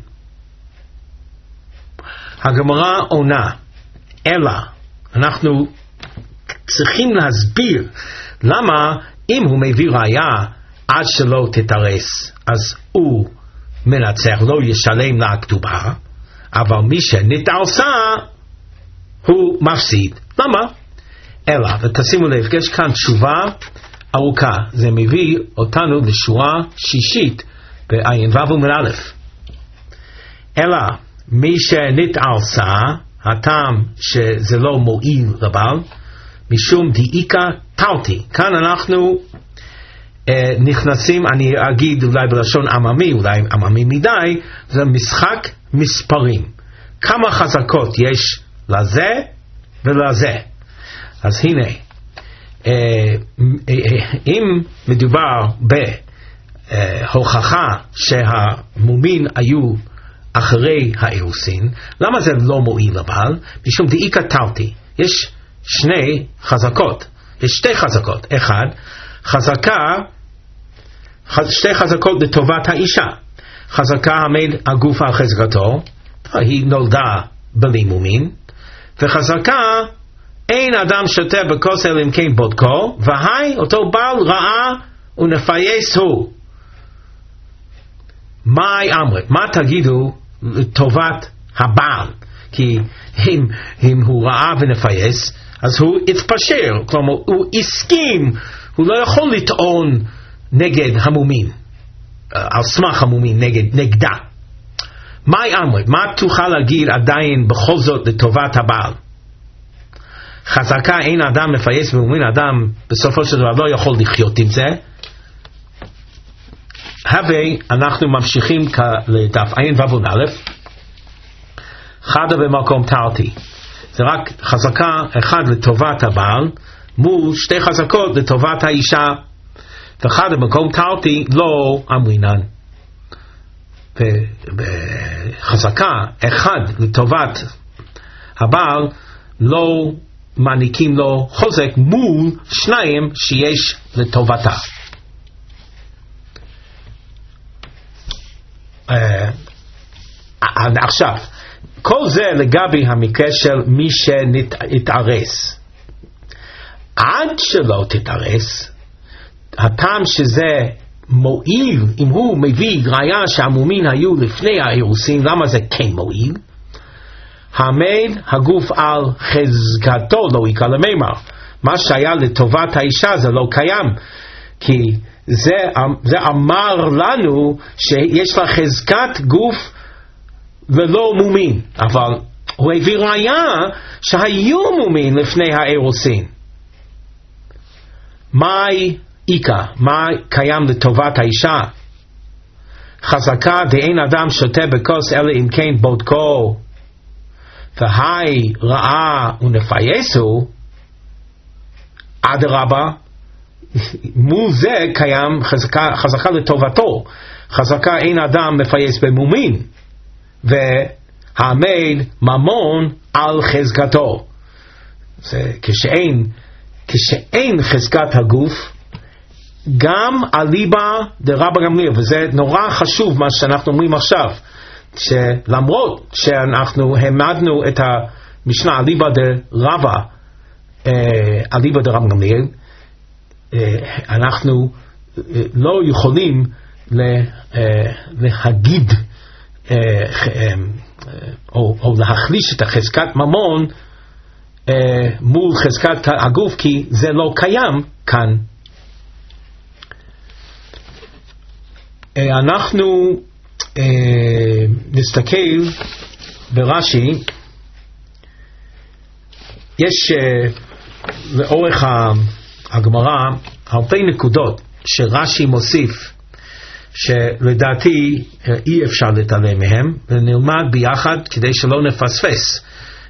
הגמרא עונה, אלא אנחנו צריכים להסביר למה אם הוא מביא ראיה עד שלא תתרס, אז הוא מנצח, לא ישלם לה כתובה, אבל מי שנתערסה, הוא מפסיד. למה? אלא, ותשימו לב, יש כאן תשובה ארוכה, זה מביא אותנו לשורה שישית בעין ו' עמוד א'. אלא, מי שנתערסה, הטעם שזה לא מועיל לבעל, משום דאיקה תרתי. כאן אנחנו אה, נכנסים, אני אגיד אולי בלשון עממי, אולי עממי מדי, זה משחק מספרים. כמה חזקות יש לזה ולזה. אז הנה, אה, אה, אם מדובר בהוכחה שהמומין היו אחרי האירוסין, למה זה לא מועיל לבעל? משום דאיקה תרתי. יש שני חזקות, יש שתי חזקות. אחד, חזקה, שתי חזקות לטובת האישה. חזקה עמד הגוף על חזקתו, היא נולדה בלי מומין, וחזקה אין אדם שותה בכוס אלא אם כן בודקו, והי אותו בעל רעה ונפייס הוא. מהי אמרת? מה תגידו לטובת הבעל? כי אם, אם הוא ראה ונפייס, אז הוא התפשר, כלומר הוא הסכים, הוא לא יכול לטעון נגד המומין, על סמך המומין, נגד, נגדה. מהי אמרת? מה תוכל להגיד עדיין בכל זאת לטובת הבעל? חזקה אין אדם מפייס במומין, אדם בסופו של דבר לא יכול לחיות עם זה. הווה אנחנו ממשיכים לדף עין ו' עמוד א', חדה במקום תרתי. זה רק חזקה אחד לטובת הבעל מול שתי חזקות לטובת האישה, וחדה במקום תרתי לא אמרינן. וחזקה אחד לטובת הבעל לא מעניקים לו חוזק מול שניים שיש לטובתה. עכשיו, כל זה לגבי המקרה של מי שנתארס. עד שלא תתארס, הטעם שזה מועיל, אם הוא מביא ראיה שהמומין היו לפני האירוסין, למה זה כן מועיל? העמד הגוף על חזקתו לא יקרא למימר. מה שהיה לטובת האישה זה לא קיים, כי זה, זה אמר לנו שיש לה חזקת גוף ולא מומין, אבל הוא הביא ראיה שהיו מומין לפני האירוסין. מהי איקה? מה קיים לטובת האישה? חזקה דאין אדם שותה בכוס אלא אם כן בודקו, והי ראה ונפייסו, אדרבה, מול זה קיים חזקה, חזקה לטובתו. חזקה אין אדם מפייס במומין, והעמד ממון על חזקתו. זה כשאין, כשאין חזקת הגוף, גם אליבא דרבא גמליאל, וזה נורא חשוב מה שאנחנו אומרים עכשיו, שלמרות שאנחנו העמדנו את המשנה אליבא דרבא, אליבא דרבא גמליאל, אנחנו לא יכולים להגיד או, או להחליש את החזקת ממון מול חזקת הגוף, כי זה לא קיים כאן. אנחנו נסתכל ברש"י, יש לאורך הגמרא הרבה נקודות שרש"י מוסיף שלדעתי אי אפשר להתעלם מהם, ונלמד ביחד כדי שלא נפספס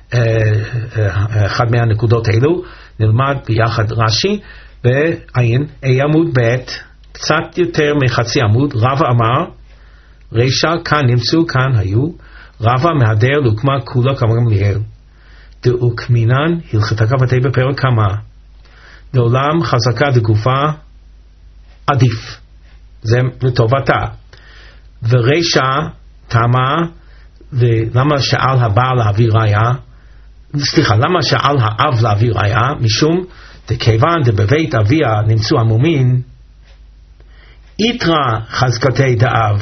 אחד מהנקודות האלו. נלמד ביחד רש"י בעין עמוד ב', קצת יותר מחצי עמוד. רבא אמר רישא כאן נמצאו כאן היו, רבא מהדר לוקמה כולה כמה גמליאל דאוקמינן הלכתה כבתי בפרק כמה לעולם חזקה דגופה עדיף, זה לטובתה. ורישא תמה, ולמה שאל הבעל להביא ראיה, סליחה, למה שאל האב להביא ראיה? משום דכיוון דבבית אביה נמצאו המומין, איתרא חזקתי דאב.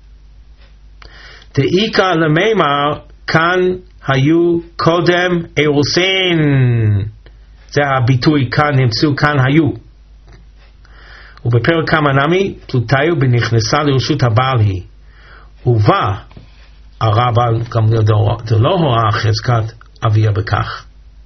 דאיקה למימר, כאן היו קודם אירוסין. זה הביטוי כאן נמצאו, כאן היו. ובפרק כמה נמי, פלוטיו בנכנסה לרשות הבעל היא. ובא הרב"ל גם זה לא הוראה חזקת אביה בכך.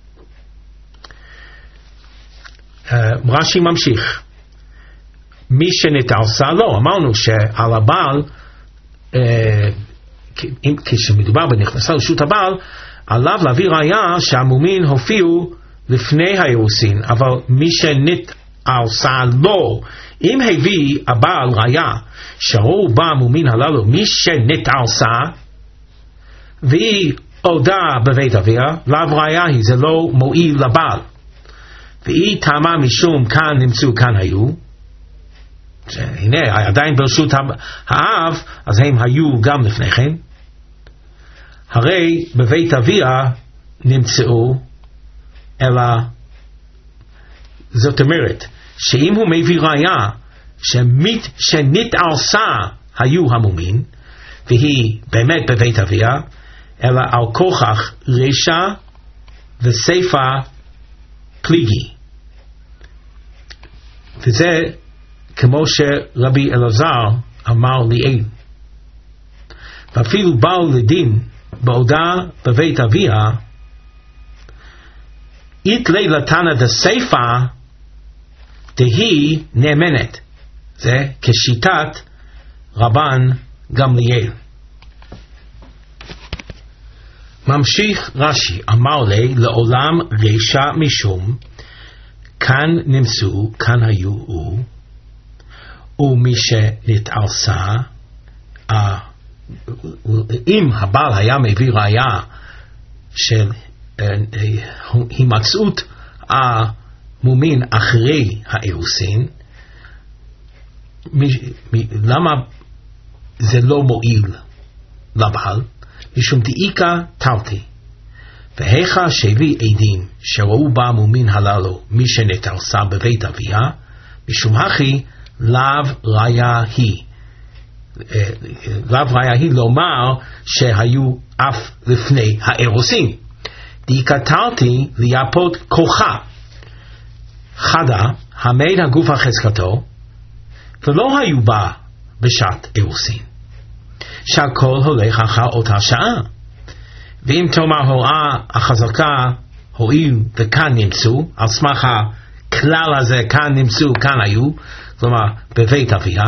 uh, רש"י ממשיך. מי שנתערסה לו, אמרנו שעל הבעל, uh, כשמדובר בנכנסה לרשות הבעל, עליו להביא ראיה שהמומין הופיעו לפני האירוסין, אבל מי שנתערסה לו, אם הביא הבעל ראיה שראו בה המומין הללו מי שנתערסה והיא עודה בבית אביה, לאו ראיה היא, זה לא מועיל לבעל. והיא טעמה משום כאן נמצאו כאן היו, הנה עדיין ברשות האב, אז הם היו גם לפני כן. הרי בבית אביה נמצאו, אלא זאת אומרת שאם הוא מביא ראיה שמית שנתערסה היו המומין, והיא באמת בבית אביה, אלא על כוכך רשע וסיפה פליגי. וזה כמו שרבי אלעזר אמר ליאל. ואפילו באו לדין בעודה בבית אביה, איתלי לתנא דסיפה דהי נאמנת. זה כשיטת רבן גמליאל. ממשיך רש"י, אמר לי לעולם רשע משום כאן נמצאו כאן היו הוא, ומי שנתערסה, אם הבעל היה מביא ראיה של הימצאות המומין אחרי האירוסין, למה זה לא מועיל לבעל? משום דאיקה תרתי, והיכה שהביא עדים שראו בה המומין הללו מי שנתערסה בבית אביה, משום הכי לאו ראיה היא, לאו ראיה היא לומר שהיו אף לפני האירוסין. דאיקה תרתי ליפות כוחה חדה המד הגוף החזקתו, ולא היו בה בשעת אירוסין, שהכל הולך אחר אותה שעה. ואם תאמר הוראה החזקה הועיל וכאן נמצאו, על סמך הכלל הזה כאן נמצאו כאן היו, כלומר בבית אביה.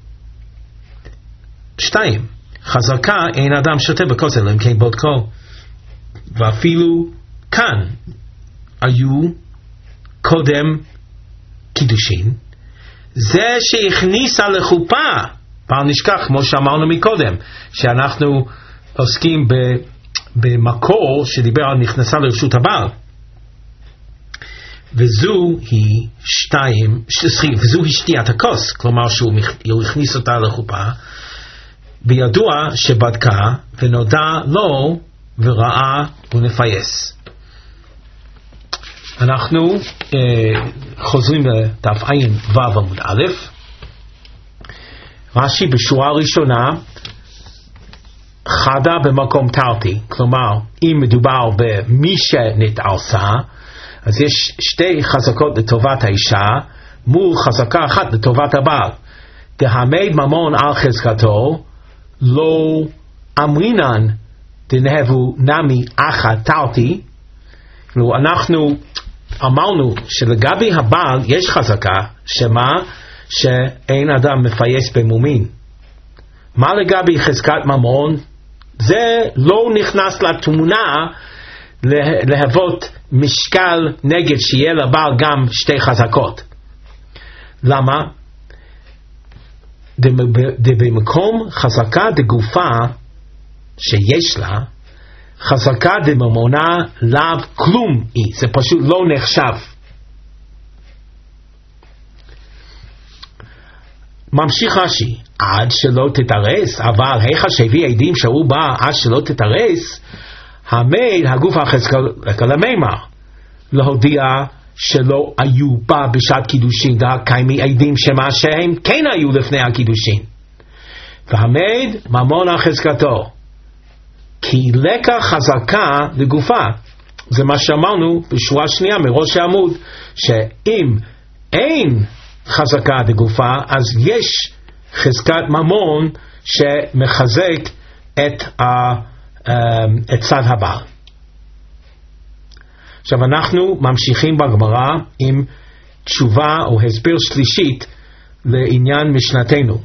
שתיים, חזקה אין אדם שותה בכוס אלא אם כן בודקו, ואפילו כאן היו קודם קידושין, זה שהכניסה לחופה, פעם נשכח כמו שאמרנו מקודם, שאנחנו עוסקים במקור שדיבר על נכנסה לרשות הבעל, וזו היא שתיים, וזו היא שתיית הכוס, כלומר שהוא הכניס אותה לחופה, בידוע שבדקה ונודע לו וראה ונפייס. אנחנו אה, חוזרים לדף עין ו' עמוד א', רש"י בשורה ראשונה חדה במקום תרתי, כלומר אם מדובר במי שנתערסה, אז יש שתי חזקות לטובת האישה מול חזקה אחת לטובת הבעל. דהמד ממון על חזקתו לא אמרינן דנהבו נמי אחת תרתי. אנחנו אמרנו שלגבי הבעל יש חזקה שמה שאין אדם מפייס במומין. מה לגבי חזקת ממון? זה לא נכנס לתמונה להוות משקל נגד שיהיה לבעל גם שתי חזקות. למה? במקום חזקה דגופה שיש לה, חזקה דממונה לאו כלום היא, זה פשוט לא נחשב. ממשיך רש"י, עד שלא תתרס, אבל היכא שהביא עדים שראו בה עד שלא תתרס, המד הגוף החזקה למימר, להודיע שלא היו בה בשעת קידושין, דהקיימי עדים שמה שהם כן היו לפני הקידושין. והמד ממון החזקתו, כי לקח חזקה לגופה. זה מה שאמרנו בשורה שנייה מראש העמוד, שאם אין חזקה לגופה, אז יש חזקת ממון שמחזק את, ה, את צד הבעל. עכשיו אנחנו ממשיכים בגמרא עם תשובה או הסבר שלישית לעניין משנתנו.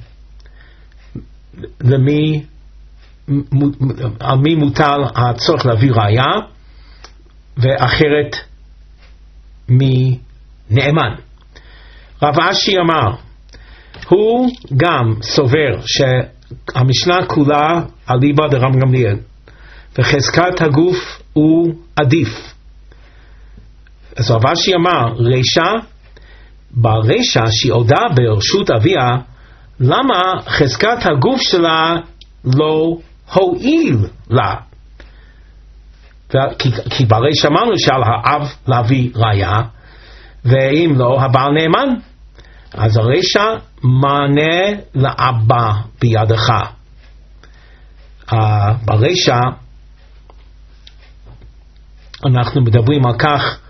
למי, על מי מוטל הצורך להביא ראיה, ואחרת מי נאמן. רב אשי אמר, הוא גם סובר שהמשנה כולה אליבא דרבן גמליאל, וחזקת הגוף הוא עדיף. אז רב אשי אמר, רישה, ברישה שהיא עודה ברשות אביה, למה חזקת הגוף שלה לא הועיל לה? כי, כי ברישה אמרנו שעל האב להביא ראיה, ואם לא, הבעל נאמן. אז הרישה מענה לאבא בידך. Uh, ברישה אנחנו מדברים על כך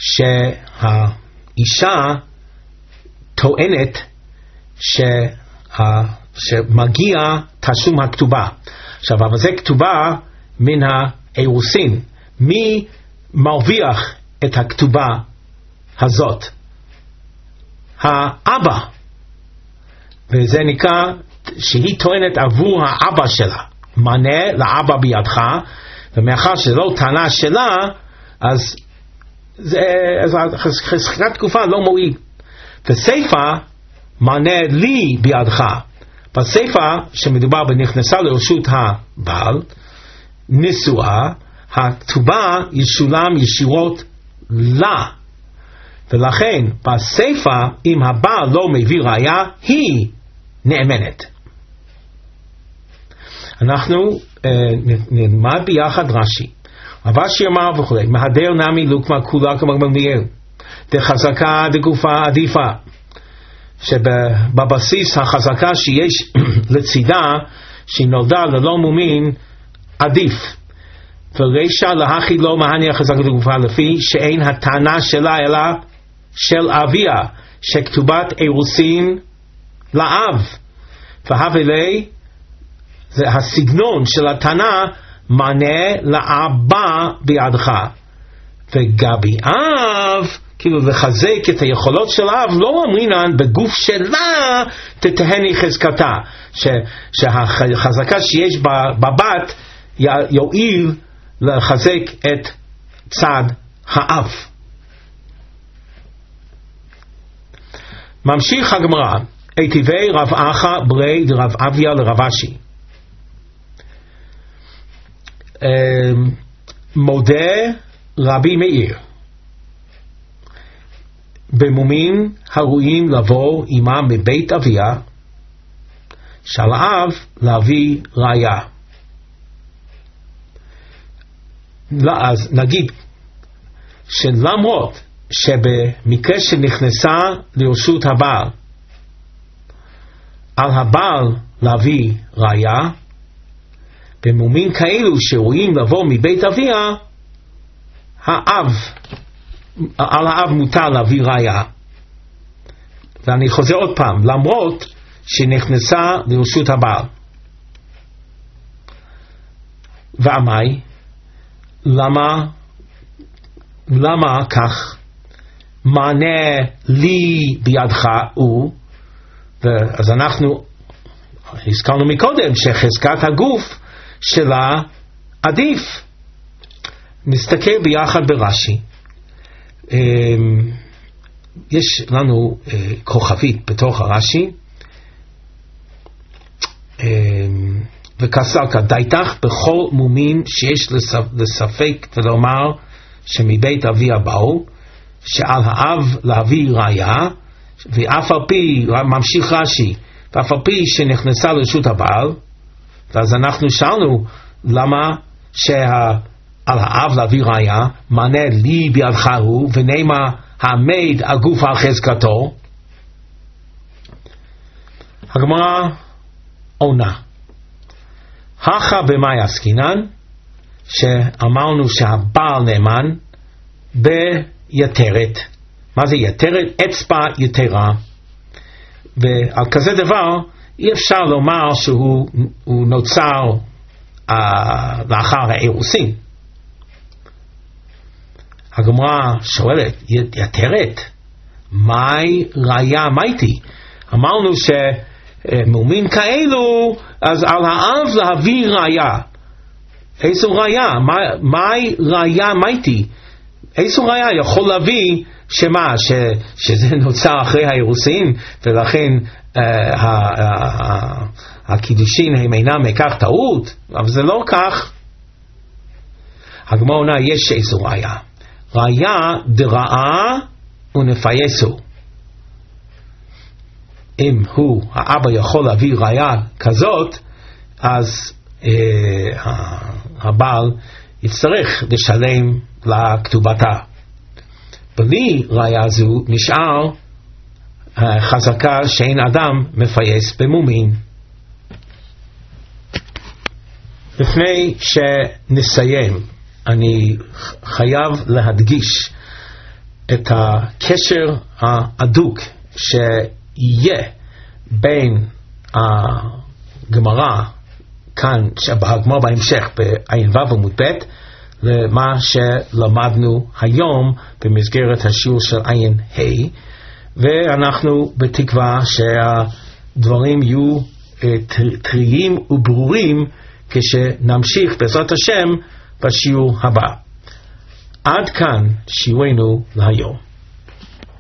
שהאישה טוענת ש, uh, שמגיע תשלום הכתובה. עכשיו, אבל זה כתובה מן האירוסין. מי מרוויח את הכתובה הזאת? האבא. וזה נקרא שהיא טוענת עבור האבא שלה. מענה לאבא בידך, ומאחר שזו טענה שלה, אז חזקת תקופה לא מועיל. וסיפה מענה לי בידך. בסיפה שמדובר בנכנסה לרשות הבעל, נשואה, הכתובה ישולם ישירות לה. ולכן בסיפה אם הבעל לא מביא ראיה, היא נאמנת. אנחנו אה, נלמד ביחד רש"י. רש"י אמר וכו', מהדר נמי לוקמה כולה כמגמליאל, דחזקה דגופה עדיפה, שבבסיס החזקה שיש לצידה, שהיא נולדה ללא מומין, עדיף. ורישה להכי לא מהניח חזקה דגופה, לפי שאין הטענה שלה אלא של אביה, שכתובת אירוסין לאב. והבלי זה הסגנון של הטענה, מענה לאבא בידך. וגבי אב, כאילו לחזק את היכולות של אב, לא אמרינן בגוף שלה תתהני חזקתה, ש, שהחזקה שיש בבת יועיל לחזק את צד האב. ממשיך הגמרא, היטיבי רב אחא ברי דרב אביה לרב אשי. מודה רבי מאיר במומין הראויים לבוא עמה מבית אביה, שעל האב להביא ראיה. אז נגיד שלמרות שבמקרה שנכנסה לרשות הבעל, על הבעל להביא ראיה, במומין כאלו שרואים לבוא מבית אביה, האב, על האב מותר להביא ראיה. ואני חוזר עוד פעם, למרות שנכנסה לרשות הבעל. ועמי, למה, למה כך? מענה לי בידך הוא, אז אנחנו הזכרנו מקודם שחזקת הגוף שלה עדיף. נסתכל ביחד ברש"י. יש לנו כוכבית בתוך הרש"י, וכסר כדאיתך בכל מומין שיש לספק ולומר שמבית אביה באו, שעל האב להביא ראיה, ואף על פי, ממשיך רש"י, ואף על פי שנכנסה לרשות הבעל, אז אנחנו שאלנו למה שהאב על האב להביא ראיה, מענה לי בידך הוא, ונאמר העמד הגוף על חזקתו. הגמרא עונה, הכא במאי עסקינן, שאמרנו שהבעל נאמן ביתרת. מה זה יתרת? אצבע יתרה. ועל כזה דבר אי אפשר לומר שהוא נוצר uh, לאחר האירוסין. הגמרא שואלת, יתרת? מהי ראיה מייתי? אמרנו שמומין כאלו, אז על האב להביא ראיה. איזו ראיה? מהי ראיה מייתי? איזו ראיה יכול להביא שמה? ש, שזה נוצר אחרי האירוסין, ולכן uh, הקידושין הם אינם מכך טעות? אבל זה לא כך. הגמרא עונה, יש איזו ראיה. ראיה דרעה ונפייסו. אם הוא, האבא יכול להביא ראיה כזאת, אז אה, הבעל יצטרך לשלם לכתובתה. בלי ראיה זו נשאר אה, חזקה שאין אדם מפייס במומין. לפני שנסיים, אני חייב להדגיש את הקשר ההדוק שיהיה בין הגמרא כאן, הגמרא בהמשך בעין ו' עמוד ב', למה שלמדנו היום במסגרת השיעור של עין ה', ואנחנו בתקווה שהדברים יהיו טריים וברורים כשנמשיך בעזרת השם בשיעור הבא. עד כאן שיעורנו להיום.